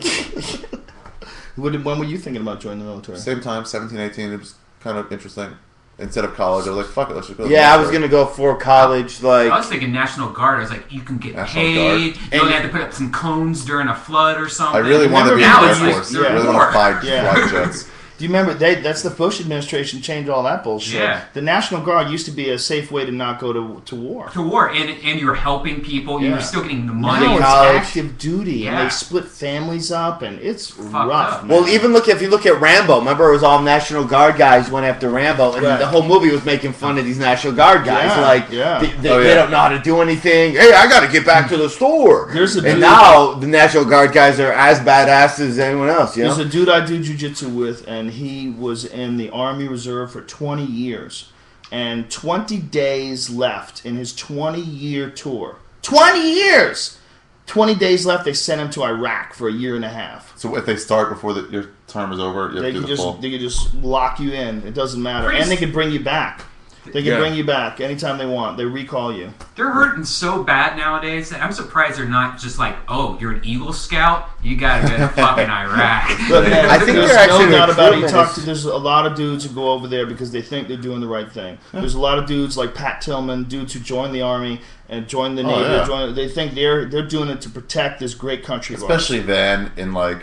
When were you thinking about joining the military? Same time, 17, 18, it was kind of interesting. Instead of college, I was like, fuck it, let's just go to the Yeah, I was military. gonna go for college. I was Like, thinking National Guard. I was like, you can get National paid. Guard. You only have to put up some cones during a flood or something. I really wanted to be in Now the Air it's like Force. they're I really war. want to fly Yeah. jets. Do you remember that's the Bush administration changed all that bullshit? Yeah. The National Guard used to be a safe way to not go to war. To war, and you were helping people. You Yeah. were still getting the Now money. it's college. active duty, and Yeah. they split families up, and it's Fucked rough. up. Man. well, even if you look at Rambo, remember it was all National Guard guys went after Rambo, and Right. the whole movie was making fun of these National Guard guys. Yeah, Like, yeah. they Oh, yeah. they don't know how to do anything. Hey, I got to get back to the store. There's a and dude- now the National Guard guys are as badass as anyone else. You know? There's a dude I do jujitsu with, and he was in the Army Reserve for 20 years. And 20 days left in his 20-year tour. 20 years! 20 days left, they sent him to Iraq for a year and a half. So if they start before your term is over, you They have to could do the full. just lock you in. It doesn't matter. Pretty And they s- could bring you back. They can Yeah. bring you back anytime they want. They recall you. They're hurting so bad nowadays that I'm surprised they're not just like, oh, you're an Eagle Scout? You gotta go to fucking Iraq. But man, I think there's they're actually no doubt about it. You recruitment talk to there's a lot of dudes who go over there because they think they're doing the right thing. There's a lot of dudes like Pat Tillman, dudes who join the army and join the Navy. yeah. They think they're doing it to protect this great country. of ours. Especially then, in like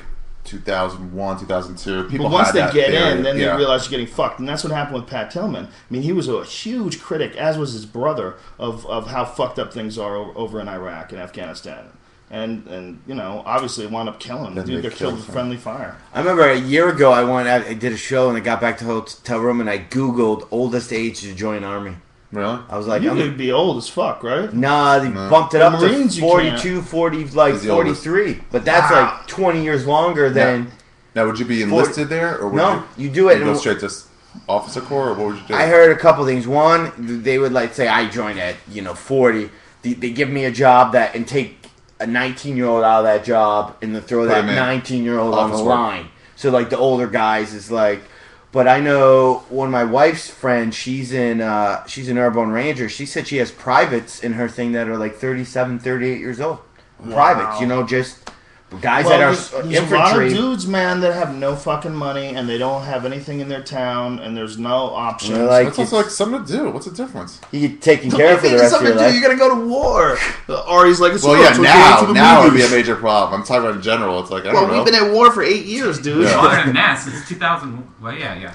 2001, 2002, people But once had they that get theory. in, then Yeah. they realize you're getting fucked, and that's what happened with Pat Tillman. I mean, he was a huge critic, as was his brother, of how fucked up things are over in Iraq and Afghanistan, and you know, obviously, it wound up killing him. The Then dude they got killed killed with him. friendly fire. I remember a year ago I did a show and I got back to the hotel room and I Googled oldest age to join Army. Really? I was like, You could be old as fuck, right? nah, they No. bumped it The up Marines, to you 42, 40, like He's the oldest. 43. But that's Wow. like 20 years longer than... Now, would you be enlisted there, or would No, you do it you go in- straight to officer corps, or what would you do? I heard a couple things. One, they would like say I joined at 40. They give me a job and take a 19-year-old out of that job and then throw Put that him in. 19-year-old on the Office work. line. So like the older guys is like. But I know one of my wife's friends. She's an airborne ranger. She said she has privates in her thing that are like 37, 38 years old. Privates, just guys that are there's a lot of infantry. dudes, man, that have no fucking money and they don't have anything in their town and there's no options. They're like- That's also like something to do. What's the difference? You get taken care of for the There's rest of something your to do. life. You gotta go to war. Ari's like, Well, yeah, now it would be a major problem. I'm talking about in general. It's like, I don't Well, know. we've been at war for 8 years, dude. Yeah. Other than that, since 2000, well, yeah.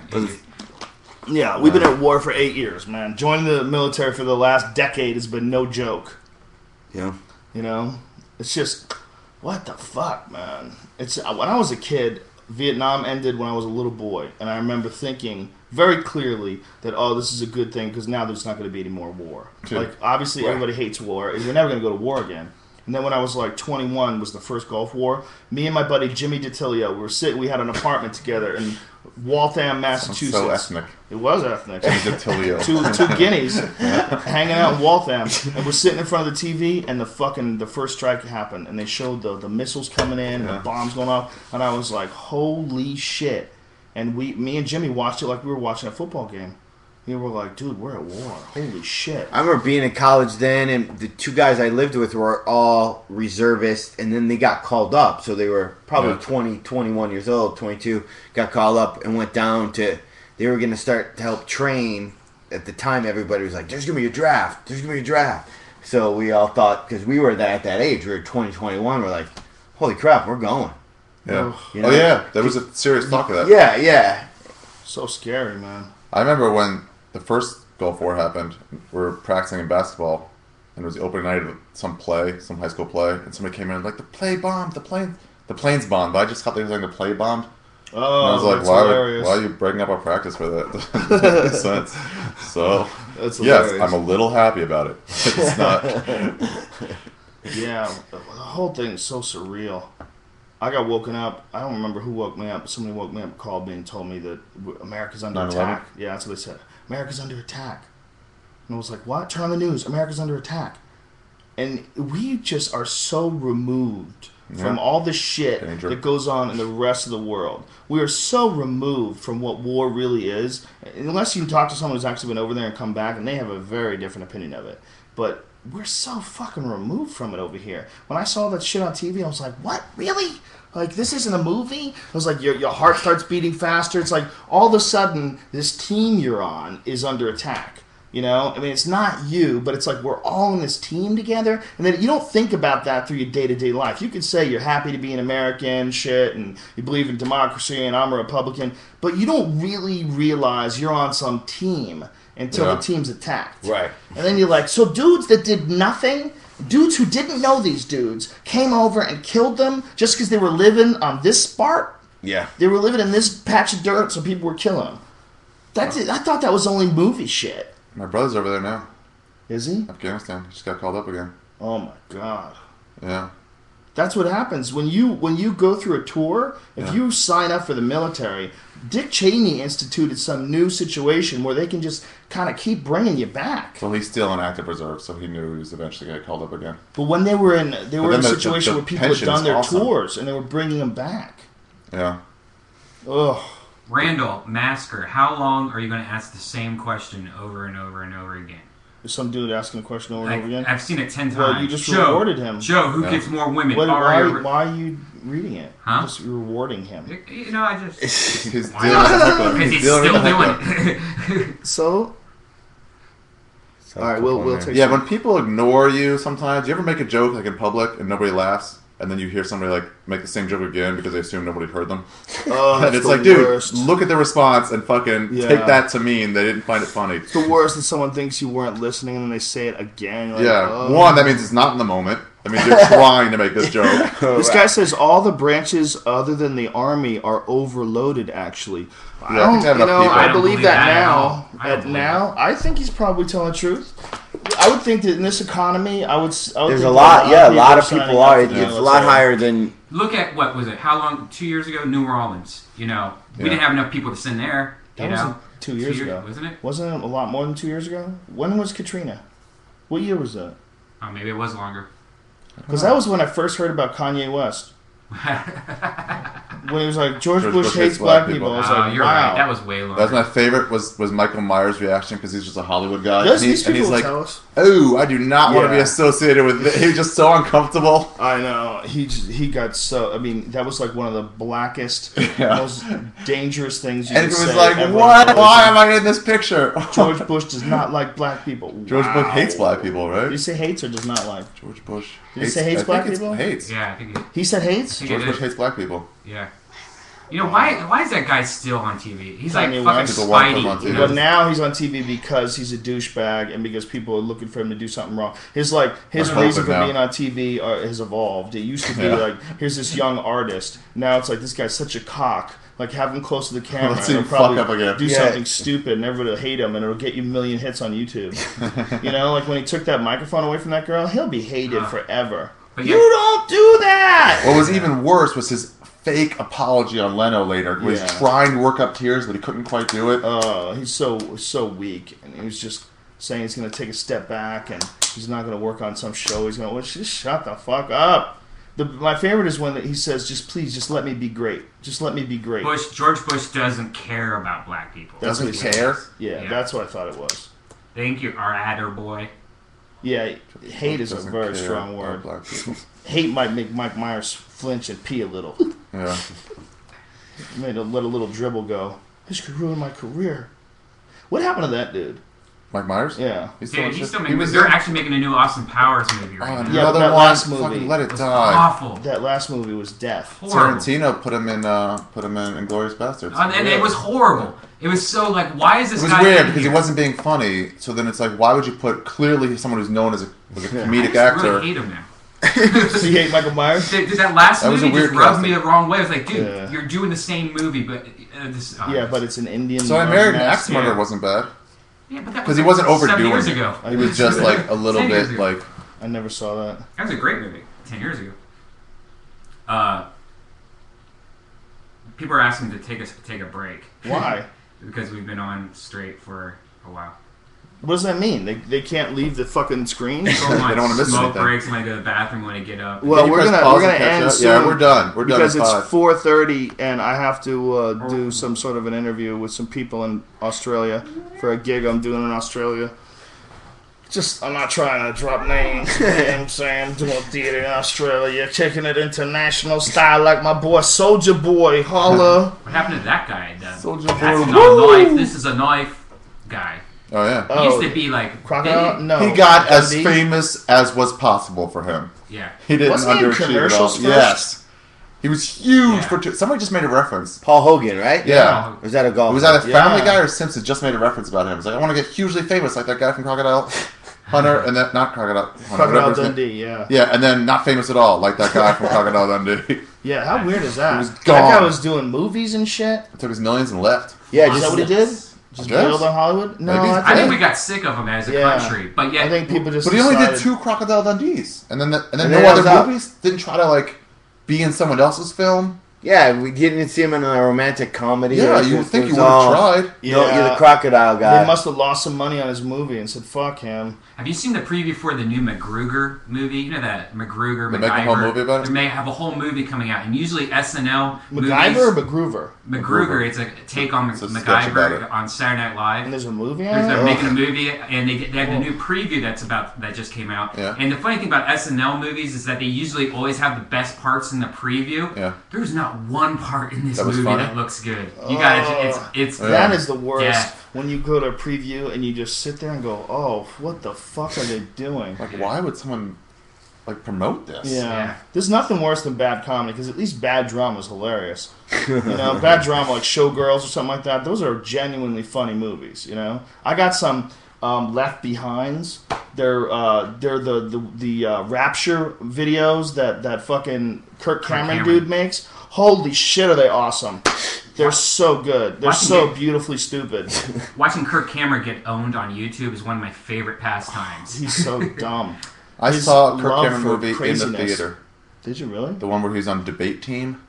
Yeah, we've been at war for 8 years, man. Joining the military for the last decade has been no joke. Yeah. You know, it's just what the fuck, man. It's when I was a kid, Vietnam ended when I was a little boy, and I remember thinking very clearly that this is a good thing because now there's not going to be any more war. Sure. Like obviously everybody hates war, and you're never going to go to war again. And then when I was like 21 was the first Gulf War. Me and my buddy Jimmy DiTilio, we had an apartment together in Waltham, Massachusetts. so ethnic. It was ethnic. DiTilio. two guineas hanging out in Waltham, and we're sitting in front of the TV, and the first strike happened, and they showed the missiles coming in, Yeah. the bombs going off, and I was like, holy shit! And me and Jimmy watched it like we were watching a football game. We were like, dude, we're at war. Holy shit! I remember being in college then, and the two guys I lived with were all reservists, and then they got called up. So they were probably Yeah. 20, 21 years old, 22, got called up and went down to, they were going to start to help train. At the time, everybody was like, there's going to be a draft. There's going to be a draft. So we all thought, because we were at that age, we were 20, 21, we're like, holy crap, we're going. Yeah. You know? Oh, yeah. There was a serious talk of that. Yeah, yeah. So scary, man. I remember when the first Gulf War happened, we were practicing in basketball, and it was the opening night of some high school play, and somebody came in like, the plane's bombed. But I just thought they were saying the play bombed. Oh, And I was like, that's why hilarious. are you breaking up our practice for that? That doesn't make sense. So, That's yes, hilarious. I'm a little happy about it. It's not. Yeah. whole thing is so surreal. I got woken up. I don't remember who woke me up. Somebody woke me up, called me, and told me that America's under 9/11? attack. Yeah, that's what they said. America's under attack. And I was like, what? Turn on the news. America's under attack. And we just are so removed from all the shit Danger. that goes on in the rest of the world. We are so removed from what war really is. Unless you talk to someone who's actually been over there and come back, and they have a very different opinion of it. But we're so fucking removed from it over here. When I saw that shit on TV, I was like, what? Really? Like, this isn't a movie? I was like, your heart starts beating faster. It's like, all of a sudden, this team you're on is under attack. You know? I mean, it's not you, but it's like we're all in this team together. And then you don't think about that through your day-to-day life. You could say you're happy to be an American, shit, and you believe in democracy, and I'm a Republican. But you don't really realize you're on some team until the team's attacked. Right. And then you're like, so dudes that did nothing, dudes who didn't know these dudes, came over and killed them just because they were living on this spot? Yeah. They were living in this patch of dirt, so people were killing them. That's it. I thought that was only movie shit. My brother's over there now. Is he? Afghanistan. He just got called up again. Oh my god. Yeah. That's what happens when you go through a tour. If you sign up for the military, Dick Cheney instituted some new situation where they can just kind of keep bringing you back. Well, he's still in active reserve, so he knew he was eventually going to get called up again. But when they were in a then situation the where people had pension done is their awesome. tours and they were bringing them back. Yeah. Ugh. Randall, Masker, how long are you going to ask the same question over and over and over again? There's some dude asking a question over and over again. I've seen it 10 times. Well, you just Joe, rewarded him. Joe, who Yeah. gets more women? Why Aria- are you reading it? Huh? You're just rewarding him. You know, I just... He's Why dealing not? with a heckler. Because he's dealing still with a doing heckler. it. So, all right, we'll take. Yeah, some- when people ignore you sometimes, you ever make a joke like in public and nobody laughs, and then you hear somebody like make the same joke again because they assume nobody heard them? Oh, And that's it's the like, dude, worst. look at the response and fucking Yeah. take that to mean they didn't find it funny. It's the worst that someone thinks you weren't listening and then they say it again. You're like, Yeah, oh. one, that means it's not in the moment. I mean, they're trying to make this joke. This guy says all the branches other than the army are overloaded. Actually, I Yeah, I think they have don't. You enough know, people. I I don't believe believe that that at now. all. I don't believe Now, I think he's probably telling the truth. I would think that in this economy, I would. There's think a lot. Yeah, a lot of signing people up are. to It's the a military. lot higher than. Look at, what was it? How long? 2 years ago, New Orleans. You know, we Yeah. didn't have enough people to send there. That You wasn't know, 2 years ago, wasn't it? Wasn't it a lot more than 2 years ago? When was Katrina? What year was that? Oh, maybe it was longer. Because that was when I first heard about Kanye West. When he was like, George Bush hates black people. I was like, you're wow. right. That was way longer. That's my favorite was Michael Myers' reaction because he's just a Hollywood guy. Those, and these and people he's like, tell us. oh, I do not want to be Yeah. associated with it. He was just so uncomfortable. I know. He got so. I mean, that was like one of the blackest, Yeah. most dangerous things you And could it was say like, ever what? on Why television. am I in this picture? George Bush does not like black people. George Wow. Bush hates black people, Did right? he say hates or does not like? George Bush Did he say hates I think black it's people? Hates. Yeah, I think it, He said hates? think George it Bush is. hates black people. Yeah. You know, why is that guy still on TV? He's like Kanye fucking West. People want him on Spidey. You TV. know? But now he's on TV because he's a douchebag and because people are looking for him to do something wrong. His reason for now. being on TV has evolved. It used to be Yeah. like, here's this young artist. Now it's like, this guy's such a cock. Like, have him close to the camera. Let's and see he'll him fuck probably up again. do Yeah. something stupid and everybody will hate him and it'll get you a million hits on YouTube. You know, like when he took that microphone away from that girl, he'll be hated forever. But You yeah. don't do that! What was even worse was his fake apology on Leno later. Where Yeah. he's trying to work up tears, but he couldn't quite do it. Oh, he's so weak, and he was just saying he's going to take a step back, and he's not going to work on some show. He's going to just shut the fuck up. My favorite is when he says, "Just let me be great. Just let me be great." George Bush doesn't care about black people. That's Doesn't what he care. says. Yeah, Yeah. that's what I thought it was. Thank you, our adder boy. Yeah, hate is a Doesn't very care strong about word. Black people. Hate might make Mike Myers flinch and pee a little. Yeah. Made a little dribble go. This could ruin my career. What happened to that dude? Mike Myers? Yeah. He's still, Dude, in he's shit. still He making. was They're in- actually making a new Austin Powers movie right Oh, now. Yeah, another but that one. last movie Fucking let it It was die. awful. That last movie was death. Horrible. Tarantino put him in Inglourious Bastards. And it was horrible. It was so like, why is this It was guy weird in because he here? wasn't being funny. So then it's like, why would you put clearly someone who's known as a I comedic just actor? really hate him now. So you hate Michael Myers? Did that last That was movie a weird just rubbed casting. me the wrong way. I was like, dude, Yeah. you're doing the same movie, but this. Yeah, but it's an Indian. So I married an mask. axe murder Yeah. wasn't bad yeah, but that because he wasn't 7 overdoing years it. ago. He was just like a little 10 years bit ago. like I never saw that. That was a great movie. 10 years ago. People are asking to take a break. Why? Because we've been on straight for a while. What does that mean? They can't leave the fucking screen? People They don't wanna miss smoke anything. breaks when they go to the bathroom, when they get up. Well, Can you we're press gonna pause and end catch up? soon. Yeah, we're done. We're done because at it's 5. 4:30 and I have to do some sort of an interview with some people in Australia for a gig I'm doing in Australia. I'm not trying to drop names. You know what I'm saying? I'm doing theater in Australia, taking it international style like my boy Soulja Boy. Holla. What happened to that guy? Soulja That's Boy, not a knife. This is a knife guy. Oh yeah. He Oh, used to be like Crocodile? big. No. He got as Dundee? famous as was possible for him. Yeah. He didn't Wasn't he in underachieve at all. commercials first? Yes. He was huge Yeah. for somebody just made a reference. Paul Hogan, right? Yeah. Or was that a golf? It was either Yeah. Family Guy or Simpsons just made a reference about him. It's like, I want to get hugely famous like that guy from Crocodile Hunter, and then not Crocodile Hunter, Crocodile whatever his name- Dundee, yeah. Yeah, and then not famous at all like that guy from Crocodile Dundee. Yeah, how weird is that? He was That guy gone. was doing movies and shit. Took his millions and left. Yeah, Is that what he did? Just guess. bailed on Hollywood? No, Maybe. I think we got sick of him as a Yeah. country, but yet I think people just But he only did decided- 2 Crocodile Dundees, and then no then other that was out. movies. Didn't try to like be in someone else's film. Yeah, we didn't see him in a romantic comedy. Yeah, or you would just- think it you was would have all, tried. No, you're the crocodile guy. They must have lost some money on his movie and said, fuck him. Have you seen the preview for the new MacGruber movie? You know that MacGruber, They make a whole movie about it? They may have a whole movie coming out, and usually SNL MacGyver or MacGruber? MacGruber. It's a take on It's a sketch about it. MacGyver on Saturday Night Live. And there's a movie on They're it? making a movie, and they have the new preview that just came out. Yeah. And the funny thing about SNL movies is that they usually always have the best parts in the preview. Yeah. There's not one part in this That was movie funny? that looks good. You got it. It's Yeah. That is the worst. Yeah. When you go to a preview and you just sit there and go, oh, what the fuck are they doing? Like, why would someone like promote this? Yeah. There's nothing worse than bad comedy because at least bad drama is hilarious. You know, bad drama like Showgirls or something like that. Those are genuinely funny movies. You know, I got some Left Behinds. They're the Rapture videos that fucking Kirk Cameron Cameron. dude makes. Holy shit, are they awesome? They're so good. They're Watching so it- beautifully stupid. Watching Kirk Cameron get owned on YouTube is one of my favorite pastimes. He's so dumb. I His saw a Kirk love Cameron for movie in the craziness. theater. Did you really? The one where he was on debate team.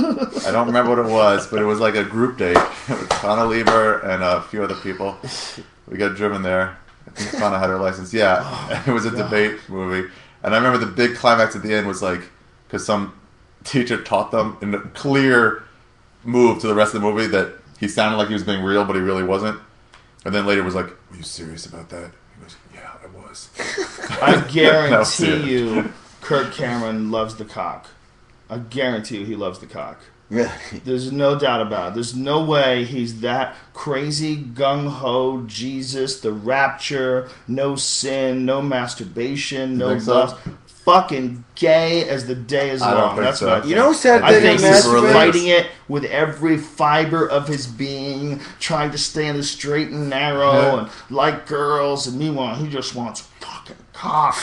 I don't remember what it was, but it was like a group date with Connor Lieber and a few other people. We got driven there. I think Connor had her license. Yeah, it was a debate movie. And I remember the big climax at the end was like, because some teacher taught them in a clear move to the rest of the movie that he sounded like he was being real, but he really wasn't. And then later was like, "Were you serious about that?" He goes, "Yeah, I was." I That was guarantee it. you Kirk Cameron loves the cock. I guarantee you he loves the cock. Really? There's no doubt about it. There's no way he's that crazy, gung-ho, Jesus, the rapture, no sin, no masturbation, no think so? lust. Fucking gay as the day is I don't long. think That's so. what I think. You know, sad I thing think he's he's super religious. fighting it with every fiber of his being, trying to stay in the straight and narrow Yeah. and like girls. And meanwhile, he just wants fucking cock,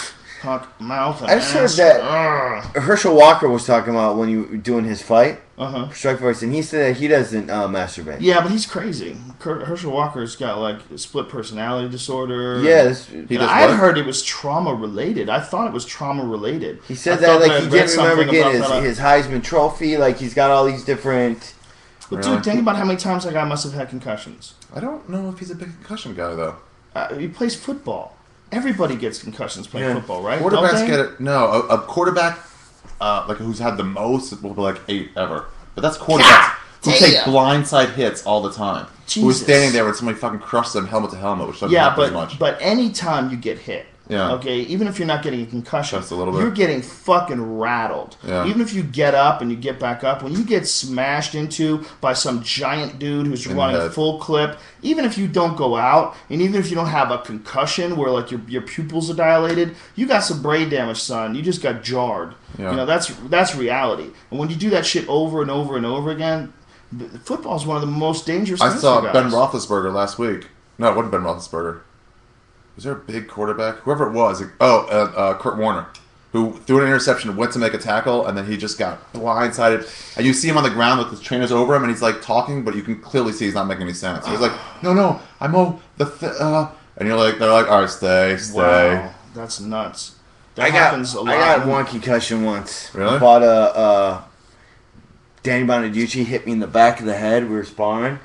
mouth, and I've heard ass. that- Ugh. Herschel Walker was talking about when you were doing his fight, Uh-huh. Strikeforce, and he said that he doesn't masturbate. Yeah, but he's crazy. Herschel Walker's got like split personality disorder. Yeah, this, He And does I had what? heard it was trauma related. I thought it was trauma related. he said I that thought like I he read didn't remember something getting about that. his Heisman Trophy. Like he's got all these different. But Really? dude, think about how many times that guy must have had concussions. I don't know if he's a big concussion guy though. He plays football. Everybody gets concussions playing Yeah. football, right? Quarterbacks Don't they? get it. No, a quarterback like who's had the most will be like 8 ever. But that's quarterbacks who take damn. blindside hits all the time. Who is Jesus. standing there when somebody fucking crushes them helmet to helmet, which doesn't Yeah, happen as much. but any time you get hit, Yeah. okay, even if you're not getting a concussion, Just a little bit. you're getting fucking rattled. Yeah. Even if you get up and you get back up, when you get smashed into by some giant dude who's In the running head. full clip, even if you don't go out, and even if you don't have a concussion where like your pupils are dilated, you got some brain damage, son. You just got jarred. Yeah. You know, that's reality. And when you do that shit over and over and over again, football is one of the most dangerous I things saw for Ben guys. Roethlisberger last week. No, it wasn't Ben Roethlisberger. Was there a big quarterback? Whoever it was. Kurt Warner, who threw an interception, went to make a tackle, and then he just got blindsided. And you see him on the ground with his trainers over him, and he's like talking, but you can clearly see he's not making any sense. He's like, "No, I'm and you're like, they're like, "All right, stay." Wow, that's nuts. That happens a lot. I got one concussion once. Really? I bought a Danny Bonaducci hit me in the back of the head. We were sparring,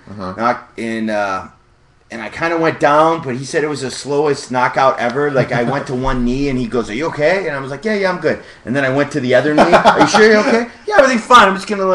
and I kind of went down, but he said it was the slowest knockout ever. Like, I went to one knee, and he goes, "Are you okay?" And I was like, "Yeah, I'm good." And then I went to the other knee. "Are you sure you're okay?" "Yeah, everything's fine. I'm just gonna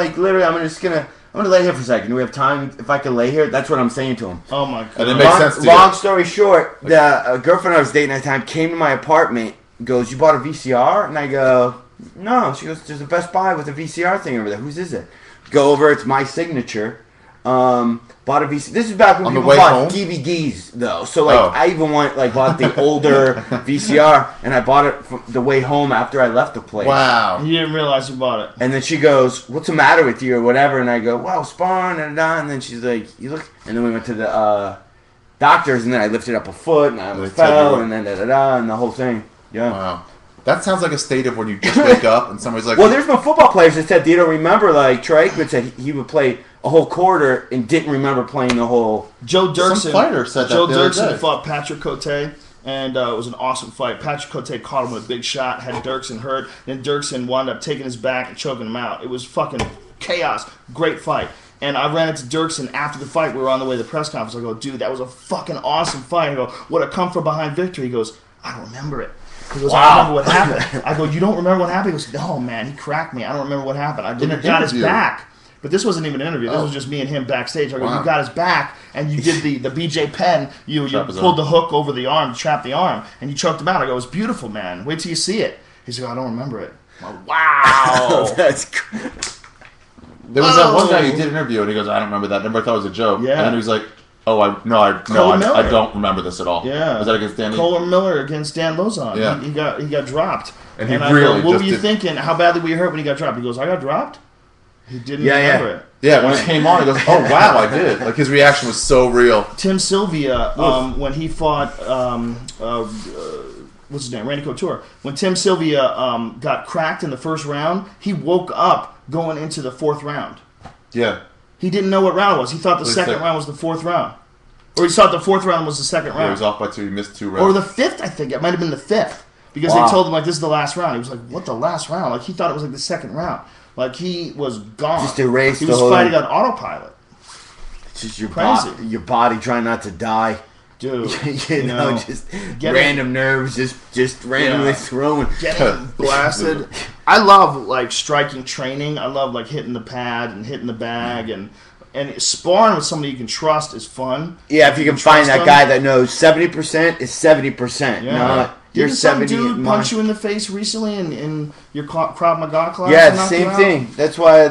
I'm gonna lay here for a second. Do we have time? If I can lay here?" That's what I'm saying to him. Oh my god! And it makes sense to you. Long story short, the girlfriend I was dating at the time came to my apartment. Goes, "You bought a VCR?" And I go, "No." She goes, "There's a Best Buy with a VCR thing over there. Whose is it?" Go over. It's my signature. Bought a VCR. This is back when people bought DVDs, though. So I even bought the older VCR, and I bought it from the way home after I left the place. Wow. You didn't realize you bought it. And then she goes, "What's the matter with you?" or whatever. And I go, "Wow, sparring and da." And then she's like, "You look." And then we went to the doctors, and then I lifted up a foot, and I fell, and then and the whole thing. Yeah. Wow. That sounds like a state of when you just wake up and somebody's like... Well, there's no football players that said, "Do you don't remember?" Like, Troy Aikman said he would play a whole quarter and didn't remember playing the whole... Joe Dirksen. Some fighter said that Joe the other Dirksen day. fought Patrick Cote, and it was an awesome fight. Patrick Cote caught him with a big shot, had Dirksen hurt. Then Dirksen wound up taking his back and choking him out. It was fucking chaos. Great fight. And I ran into Dirksen after the fight. We were on the way to the press conference. I go, "Dude, that was a fucking awesome fight." I go, "What a come from behind victory." He goes, "I don't remember it." He goes, "I don't remember what happened." I go, "You don't remember what happened?" He goes, "No, man, he cracked me. I don't remember what happened. I didn't got his back." But this wasn't even an interview. This was just me and him backstage. I go, "You got his back, and you did the BJ Penn. You pulled the hook over the arm, trapped the arm, and you choked him out." I go, "It was beautiful, man. Wait till you see it." He's like, "I don't remember it." I'm like, wow. That's cool. There was that one guy you did an interview, and he goes, "I don't remember that. Never thought it was a joke." Yeah. And then he was like, I don't remember this at all." Yeah. Was that against Danny? Colin Miller against Dan Lozon. Yeah. He got dropped. And he I really go, "What just were you did- thinking? How badly were you hurt when he got dropped?" He goes, "I got dropped?" He didn't remember it. Yeah, when it came on, he goes, "Oh, wow, I did." Like, his reaction was so real. Tim Sylvia, when he fought, what's his name, Randy Couture. When Tim Sylvia got cracked in the first round, he woke up going into the fourth round. Yeah. He didn't know what round it was. He thought the second round was the fourth round. Or he thought the fourth round was the second round. Yeah, he was off by 2. He missed 2 rounds. Or the fifth, I think. It might have been the fifth. Because they told him, this is the last round. He was like, "What, the last round?" Like, he thought it was the second round. Like, he was gone. Just erased He the was whole fighting on autopilot. It's just your Crazy. your body trying not to die. Dude, you know, just random nerves, just randomly thrown. Getting blasted. I love, striking training. I love, hitting the pad and hitting the bag. And sparring with somebody you can trust is fun. Yeah, if you can find that guy that knows 70% is 70%. Yeah. Not you're Didn't some 70. dude punch you in the face recently in your Krav Maga class? Yeah, and the knock you same out? thing. That's why,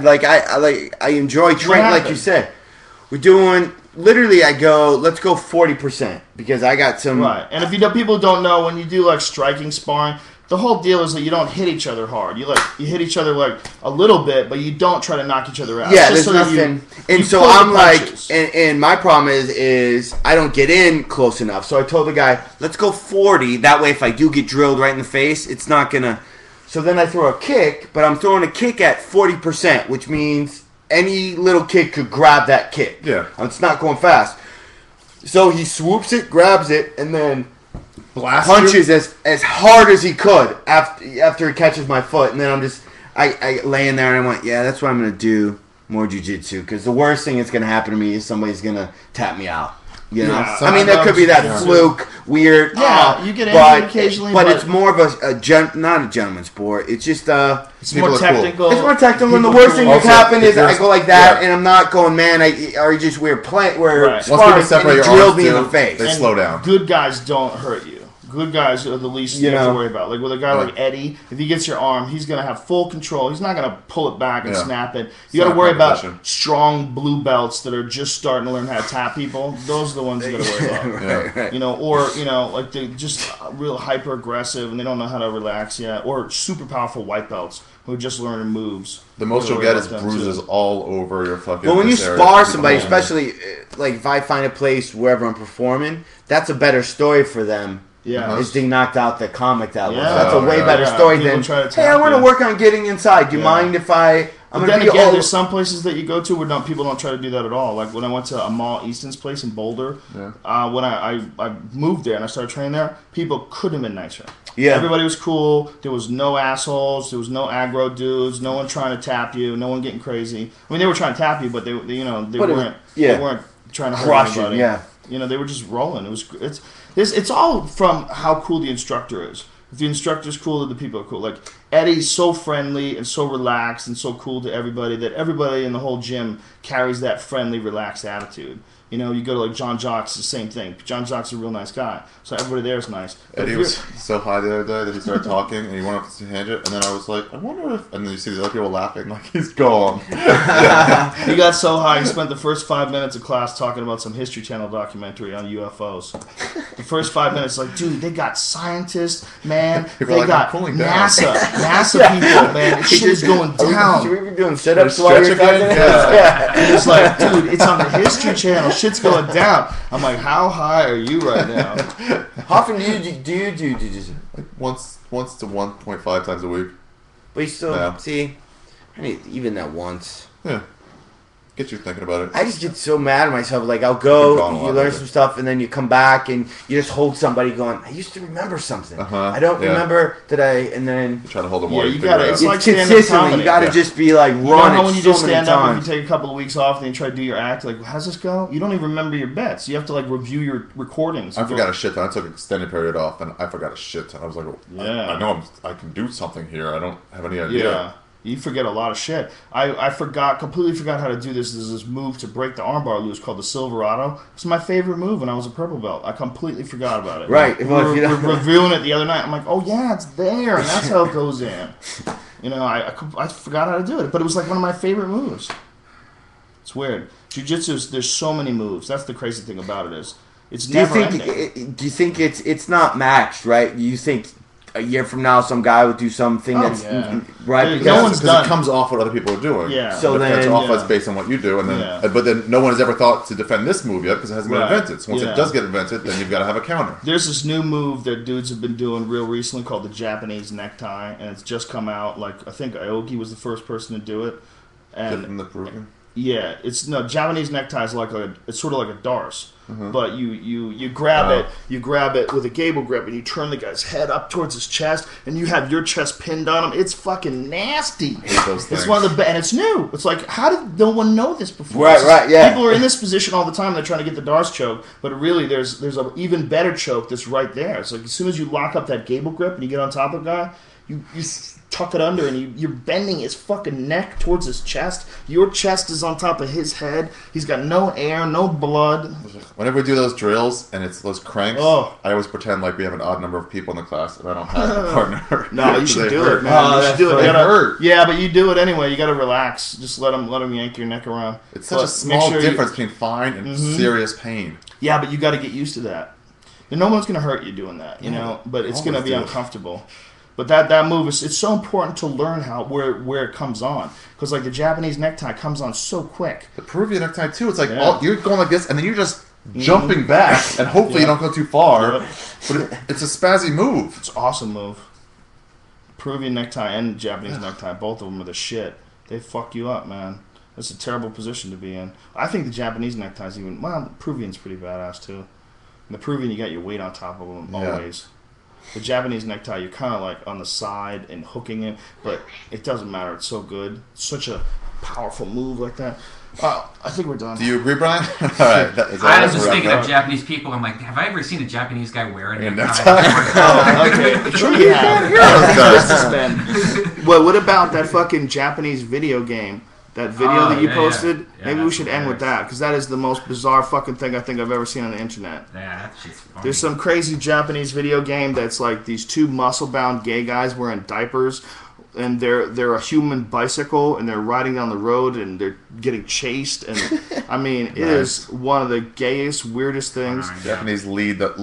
I enjoy training, like you happened? said. We're doing. Literally, I go, let's go 40% because I got some. Right, and if people don't know, when you do striking sparring, the whole deal is that you don't hit each other hard. You hit each other a little bit, but you don't try to knock each other out. Yeah, It's just there's so that nothing. you And so pull the I'm like, punches. and my problem is I don't get in close enough. So I told the guy, let's go 40. That way, if I do get drilled right in the face, it's not gonna. So then I throw a kick, but I'm throwing a kick at 40%, which means any little kid could grab that kick. Yeah. It's not going fast. So he swoops it, grabs it, and then Blast punches as hard as he could after he catches my foot. And then I'm just I laying there and I went, yeah, that's what I'm going to do, more jiu-jitsu. Because the worst thing that's going to happen to me is somebody's going to tap me out. You know? Yeah, I mean, there could be that fluke, weird. Yeah, you get injured occasionally, But but- it's more of not a gentleman's sport. It's just It's more People are cool. technical. it's more technical, and the People worst thing cool. that's Also, happened if is I there's- go like that, yeah. and I'm not going, man. Or you just we're Right. Once sparring, people separate and your he drilled arms, me in too, the face. they slow down. Good guys don't hurt you. Good guys are the least you have to worry about. Like with a guy like Eddie, if he gets your arm, he's going to have full control. He's not going to pull it back and Yeah. snap it. It's You got to not worry about competition. strong blue belts that are just starting to learn how to tap people. Those are the ones you got to worry about. Yeah. You know, or like they just real hyper aggressive and they don't know how to relax yet. Or super powerful white belts who are just learning moves. The most You you'll gotta get is worry about them, bruises too. all over your fucking. But when you this area. spar People somebody, don't know. especially like if I find a place wherever I'm performing, that's a better story for them. Yeah. Is they knocked out the comic that was. Yeah. That's a way Yeah. better Yeah. story People than, try to hey, I tap want to you. work on getting inside. Do you Yeah. mind if I, I'm But gonna then be again, all. there's some places that you go to where people don't try to do that at all. Like when I went to Amal Easton's place in Boulder, when I moved there and I started training there, people couldn't have been nicer. Yeah. Everybody was cool. There was no assholes. There was no aggro dudes. No one trying to tap you. No one getting crazy. I mean, they were trying to tap you, but they weren't trying to hurt Crush you, anybody. yeah. They were just rolling. It's all from how cool the instructor is. If the instructor's cool, then the people are cool. Like Eddie's so friendly and so relaxed and so cool to everybody that everybody in the whole gym carries that friendly, relaxed attitude. You go to like John Jock's, the same thing. John Jock's a real nice guy, so everybody there is nice. But Eddie was so high the other day that he started talking and he went up to tangent, and then I was like, I wonder if. And then you see the other people laughing like he's gone. He got so high, he spent the first 5 minutes of class talking about some History Channel documentary on UFOs. The first 5 minutes, like, dude, they got scientists, man. People They are like, got "I'm cooling down." NASA people, man. Shit is going down. Should we be doing sit-ups while you're Stretch talking? again? And it's like, dude, it's on the History Channel. Shit's going down. I'm like, how high are you right now? How often do you do jujitsu? Like once to 1.5 times a week. But you still Yeah. see. I mean, even that once. Yeah. Get you thinking about it. I just get so mad at myself. Like, I'll I've been gone go, a you lot learn lately. some stuff, and then you come back, and you just hold somebody going, I used to remember something. I don't yeah. remember that and then... You try to hold them Yeah, more. you figure gotta- it it's out. like It's stand-up consistently. comedy. You got to Yeah. just be like, You know run how it when you so just many stand up and times. you take a couple of weeks off and then you try to do your act, like, how's this go? You don't even remember your bets. You have to, like, review your recordings. I forgot a shit ton. I took an extended period off, and I forgot a shit ton. I was like, Yeah. I know I can do something here. I don't have any idea. Yeah. You forget a lot of shit. I completely forgot how to do this. There's this move to break the armbar loose called the Silverado. It's my favorite move when I was a purple belt. I completely forgot about it. Right. We Well, were if you don't- reviewing it the other night. I'm like, oh yeah, it's there, and that's how it goes in. I forgot how to do it, but it was like one of my favorite moves. It's weird. Jiu-jitsu, there's so many moves. That's the crazy thing about it is it's Do you never think ending. do you think it's not matched, right? You think a year from now some guy would do something Oh, that's yeah. right? Dude, Because no one's Because done. it comes off what other people are doing. Yeah. So So then, then, off yeah. us based on what you do, and then Yeah. but then no one has ever thought to defend this move yet because it hasn't been Right. invented. So once Yeah. it does get invented, then you've got to have a counter. There's this new move that dudes have been doing real recently called the Japanese necktie, and it's just come out. Like I think Aoki was the first person to do it, Different and than the Peruvian. yeah, Japanese necktie is it's sort of like a darce, but you grab it with a gable grip, and you turn the guy's head up towards his chest, and you have your chest pinned on him. It's fucking nasty. hate those It's things. one of the and it's new. It's like how did no one know this before? Right, This is- right, yeah. People are in this position all the time. They're trying to get the darce choke, but really there's an even better choke that's right there. It's like as soon as you lock up that gable grip and you get on top of the guy, you tuck it under and you're bending his fucking neck towards his chest. Your chest is on top of his head. He's got no air, no blood. Whenever we do those drills and it's those cranks, Oh. I always pretend like we have an odd number of people in the class and I don't have a partner. No, you So should they do hurt. it, man. Oh, you should that's do it. funny. You gotta- They hurt. Yeah, but you do it anyway. You got to relax. Just let them yank your neck around. It's such a But small make sure you- difference between fine and serious pain. Yeah, but you got to get used to that. And no one's going to hurt you doing that, you know. But it's going to always be do. uncomfortable. But that move it's so important to learn where it comes on because like the Japanese necktie comes on so quick. The Peruvian necktie too. It's like Yeah. you're going like this, and then you're just jumping back, and hopefully you don't go too far. Yep. But it's a spazzy move. It's an awesome move. Peruvian necktie and Japanese necktie, both of them are the shit. They fuck you up, man. That's a terrible position to be in. I think the Japanese neckties even Peruvian's pretty badass too. And the Peruvian, you got your weight on top of them Yeah. always. The Japanese necktie, you're kind of like on the side and hooking it, but it doesn't matter. It's so good. It's such a powerful move like that. I think we're done. Do you agree, Brian? All right. I was just thinking of of Japanese people. I'm like, have I ever seen a Japanese guy wear a A necktie? Oh, okay. Sure you have. Businessmen. Well, what about that fucking Japanese video game? That video Oh, that you yeah, posted? yeah. Yeah, Maybe we that's should end with hilarious. that, because that is the most bizarre fucking thing I think I've ever seen on the internet. Yeah, that shit's funny. There's some crazy Japanese video game that's like these two muscle-bound gay guys wearing diapers, and they're a human bicycle, and they're riding down the road, and they're getting chased, and I mean, it is one of the gayest, weirdest things. Japanese lead the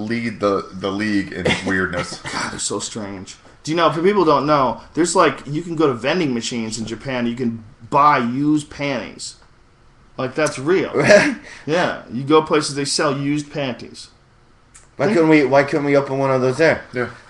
league in weirdness. God, they're so strange. Do you know, for people who don't know, there's like, you can go to vending machines in Japan, you can buy used panties. Like, that's real. Yeah, you go places, they sell used panties. Why couldn't we open one of those there? Yeah.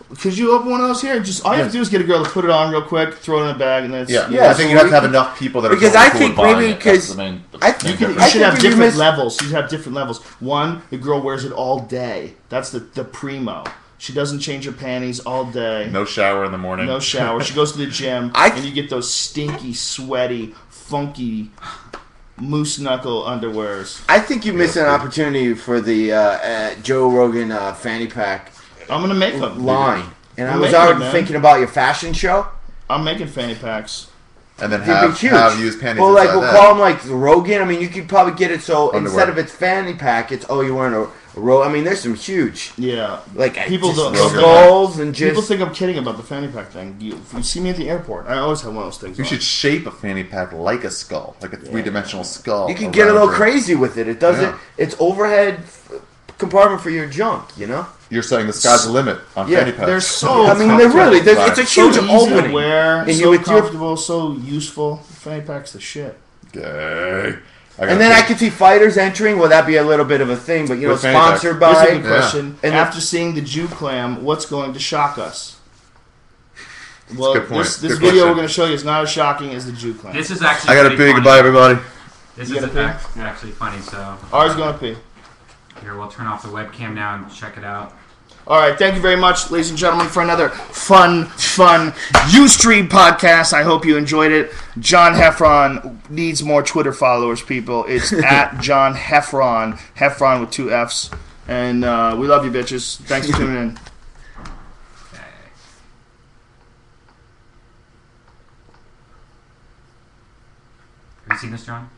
Could you open one of those here? Just all you have to do is get a girl to put it on real quick, throw it in a bag, and then it's... Yeah, Yeah, I think so you have we to have can- enough people that are because totally I cool think with buying maybe it. That's because the main I- main you could- You difference. should have think if you different miss- levels. You should have different levels. One, the girl wears it all day. That's the primo. She doesn't change her panties all day. No shower in the morning. No shower. She goes to the gym, and you get those stinky, sweaty, funky moose knuckle underwears. I think you missed an opportunity for the Joe Rogan fanny pack I'm gonna make them. line. And I I'm was making already it, man. thinking about your fashion show. I'm making fanny packs. And then It'd be have huge. used panties Well, like inside we'll that. call them like Rogan. I mean, you could probably get it so Underwear. instead of its fanny pack, it's you're wearing a robe. I mean, there's some huge Yeah. like People just don't- skulls and People just. think I'm kidding about the fanny pack thing. You see me at the airport. I always have one of those things. You on. should shape a fanny pack like a skull, like a three-dimensional skull. You can get a around little your- crazy with it. It doesn't. Yeah. It's overhead compartment for your junk. You know. You're saying the sky's the limit on Yeah, fanny packs. they're so I mean, they're really. It's a so huge easy opening. to wear, And so you with your- comfortable, so useful. Fanny pack's the shit. Gay. And then I could see fighters entering. Well, that'd be a little bit of a thing, but With fanny sponsored Here's a by. good question. And After seeing the Jew clam, what's going to shock us? Well, good point. this Good video question. we're going to show you is not as shocking as the Jew clam. This is actually. I got a pretty big funny. goodbye, everybody. This You is got a pee? actually funny. So Ours going to pee. here, we'll turn off the webcam now and check it out. All right, thank you very much, ladies and gentlemen, for another fun Ustream podcast. I hope you enjoyed it. John Heffron needs more Twitter followers, people. It's at John Heffron, Heffron with 2 Fs. And we love you, bitches. Thanks for tuning in. Okay. Have you seen this, John?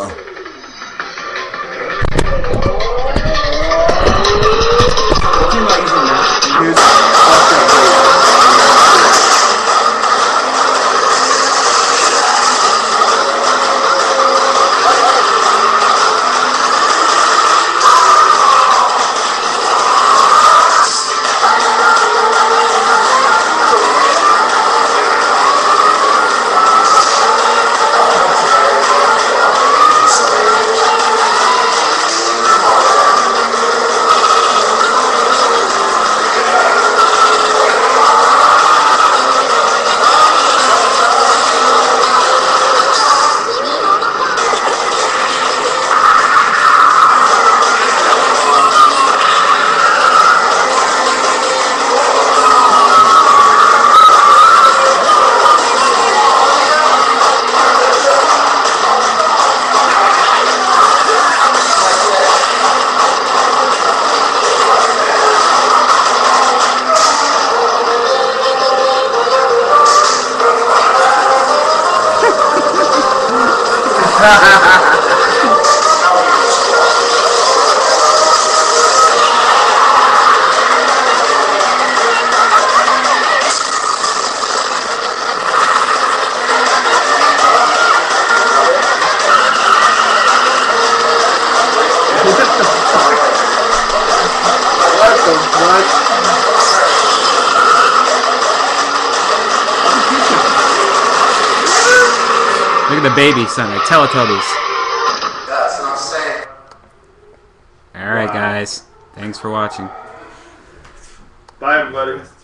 Look at the baby son, like Teletubbies. That's what I'm saying. Alright, guys. Thanks for watching. Bye, everybody.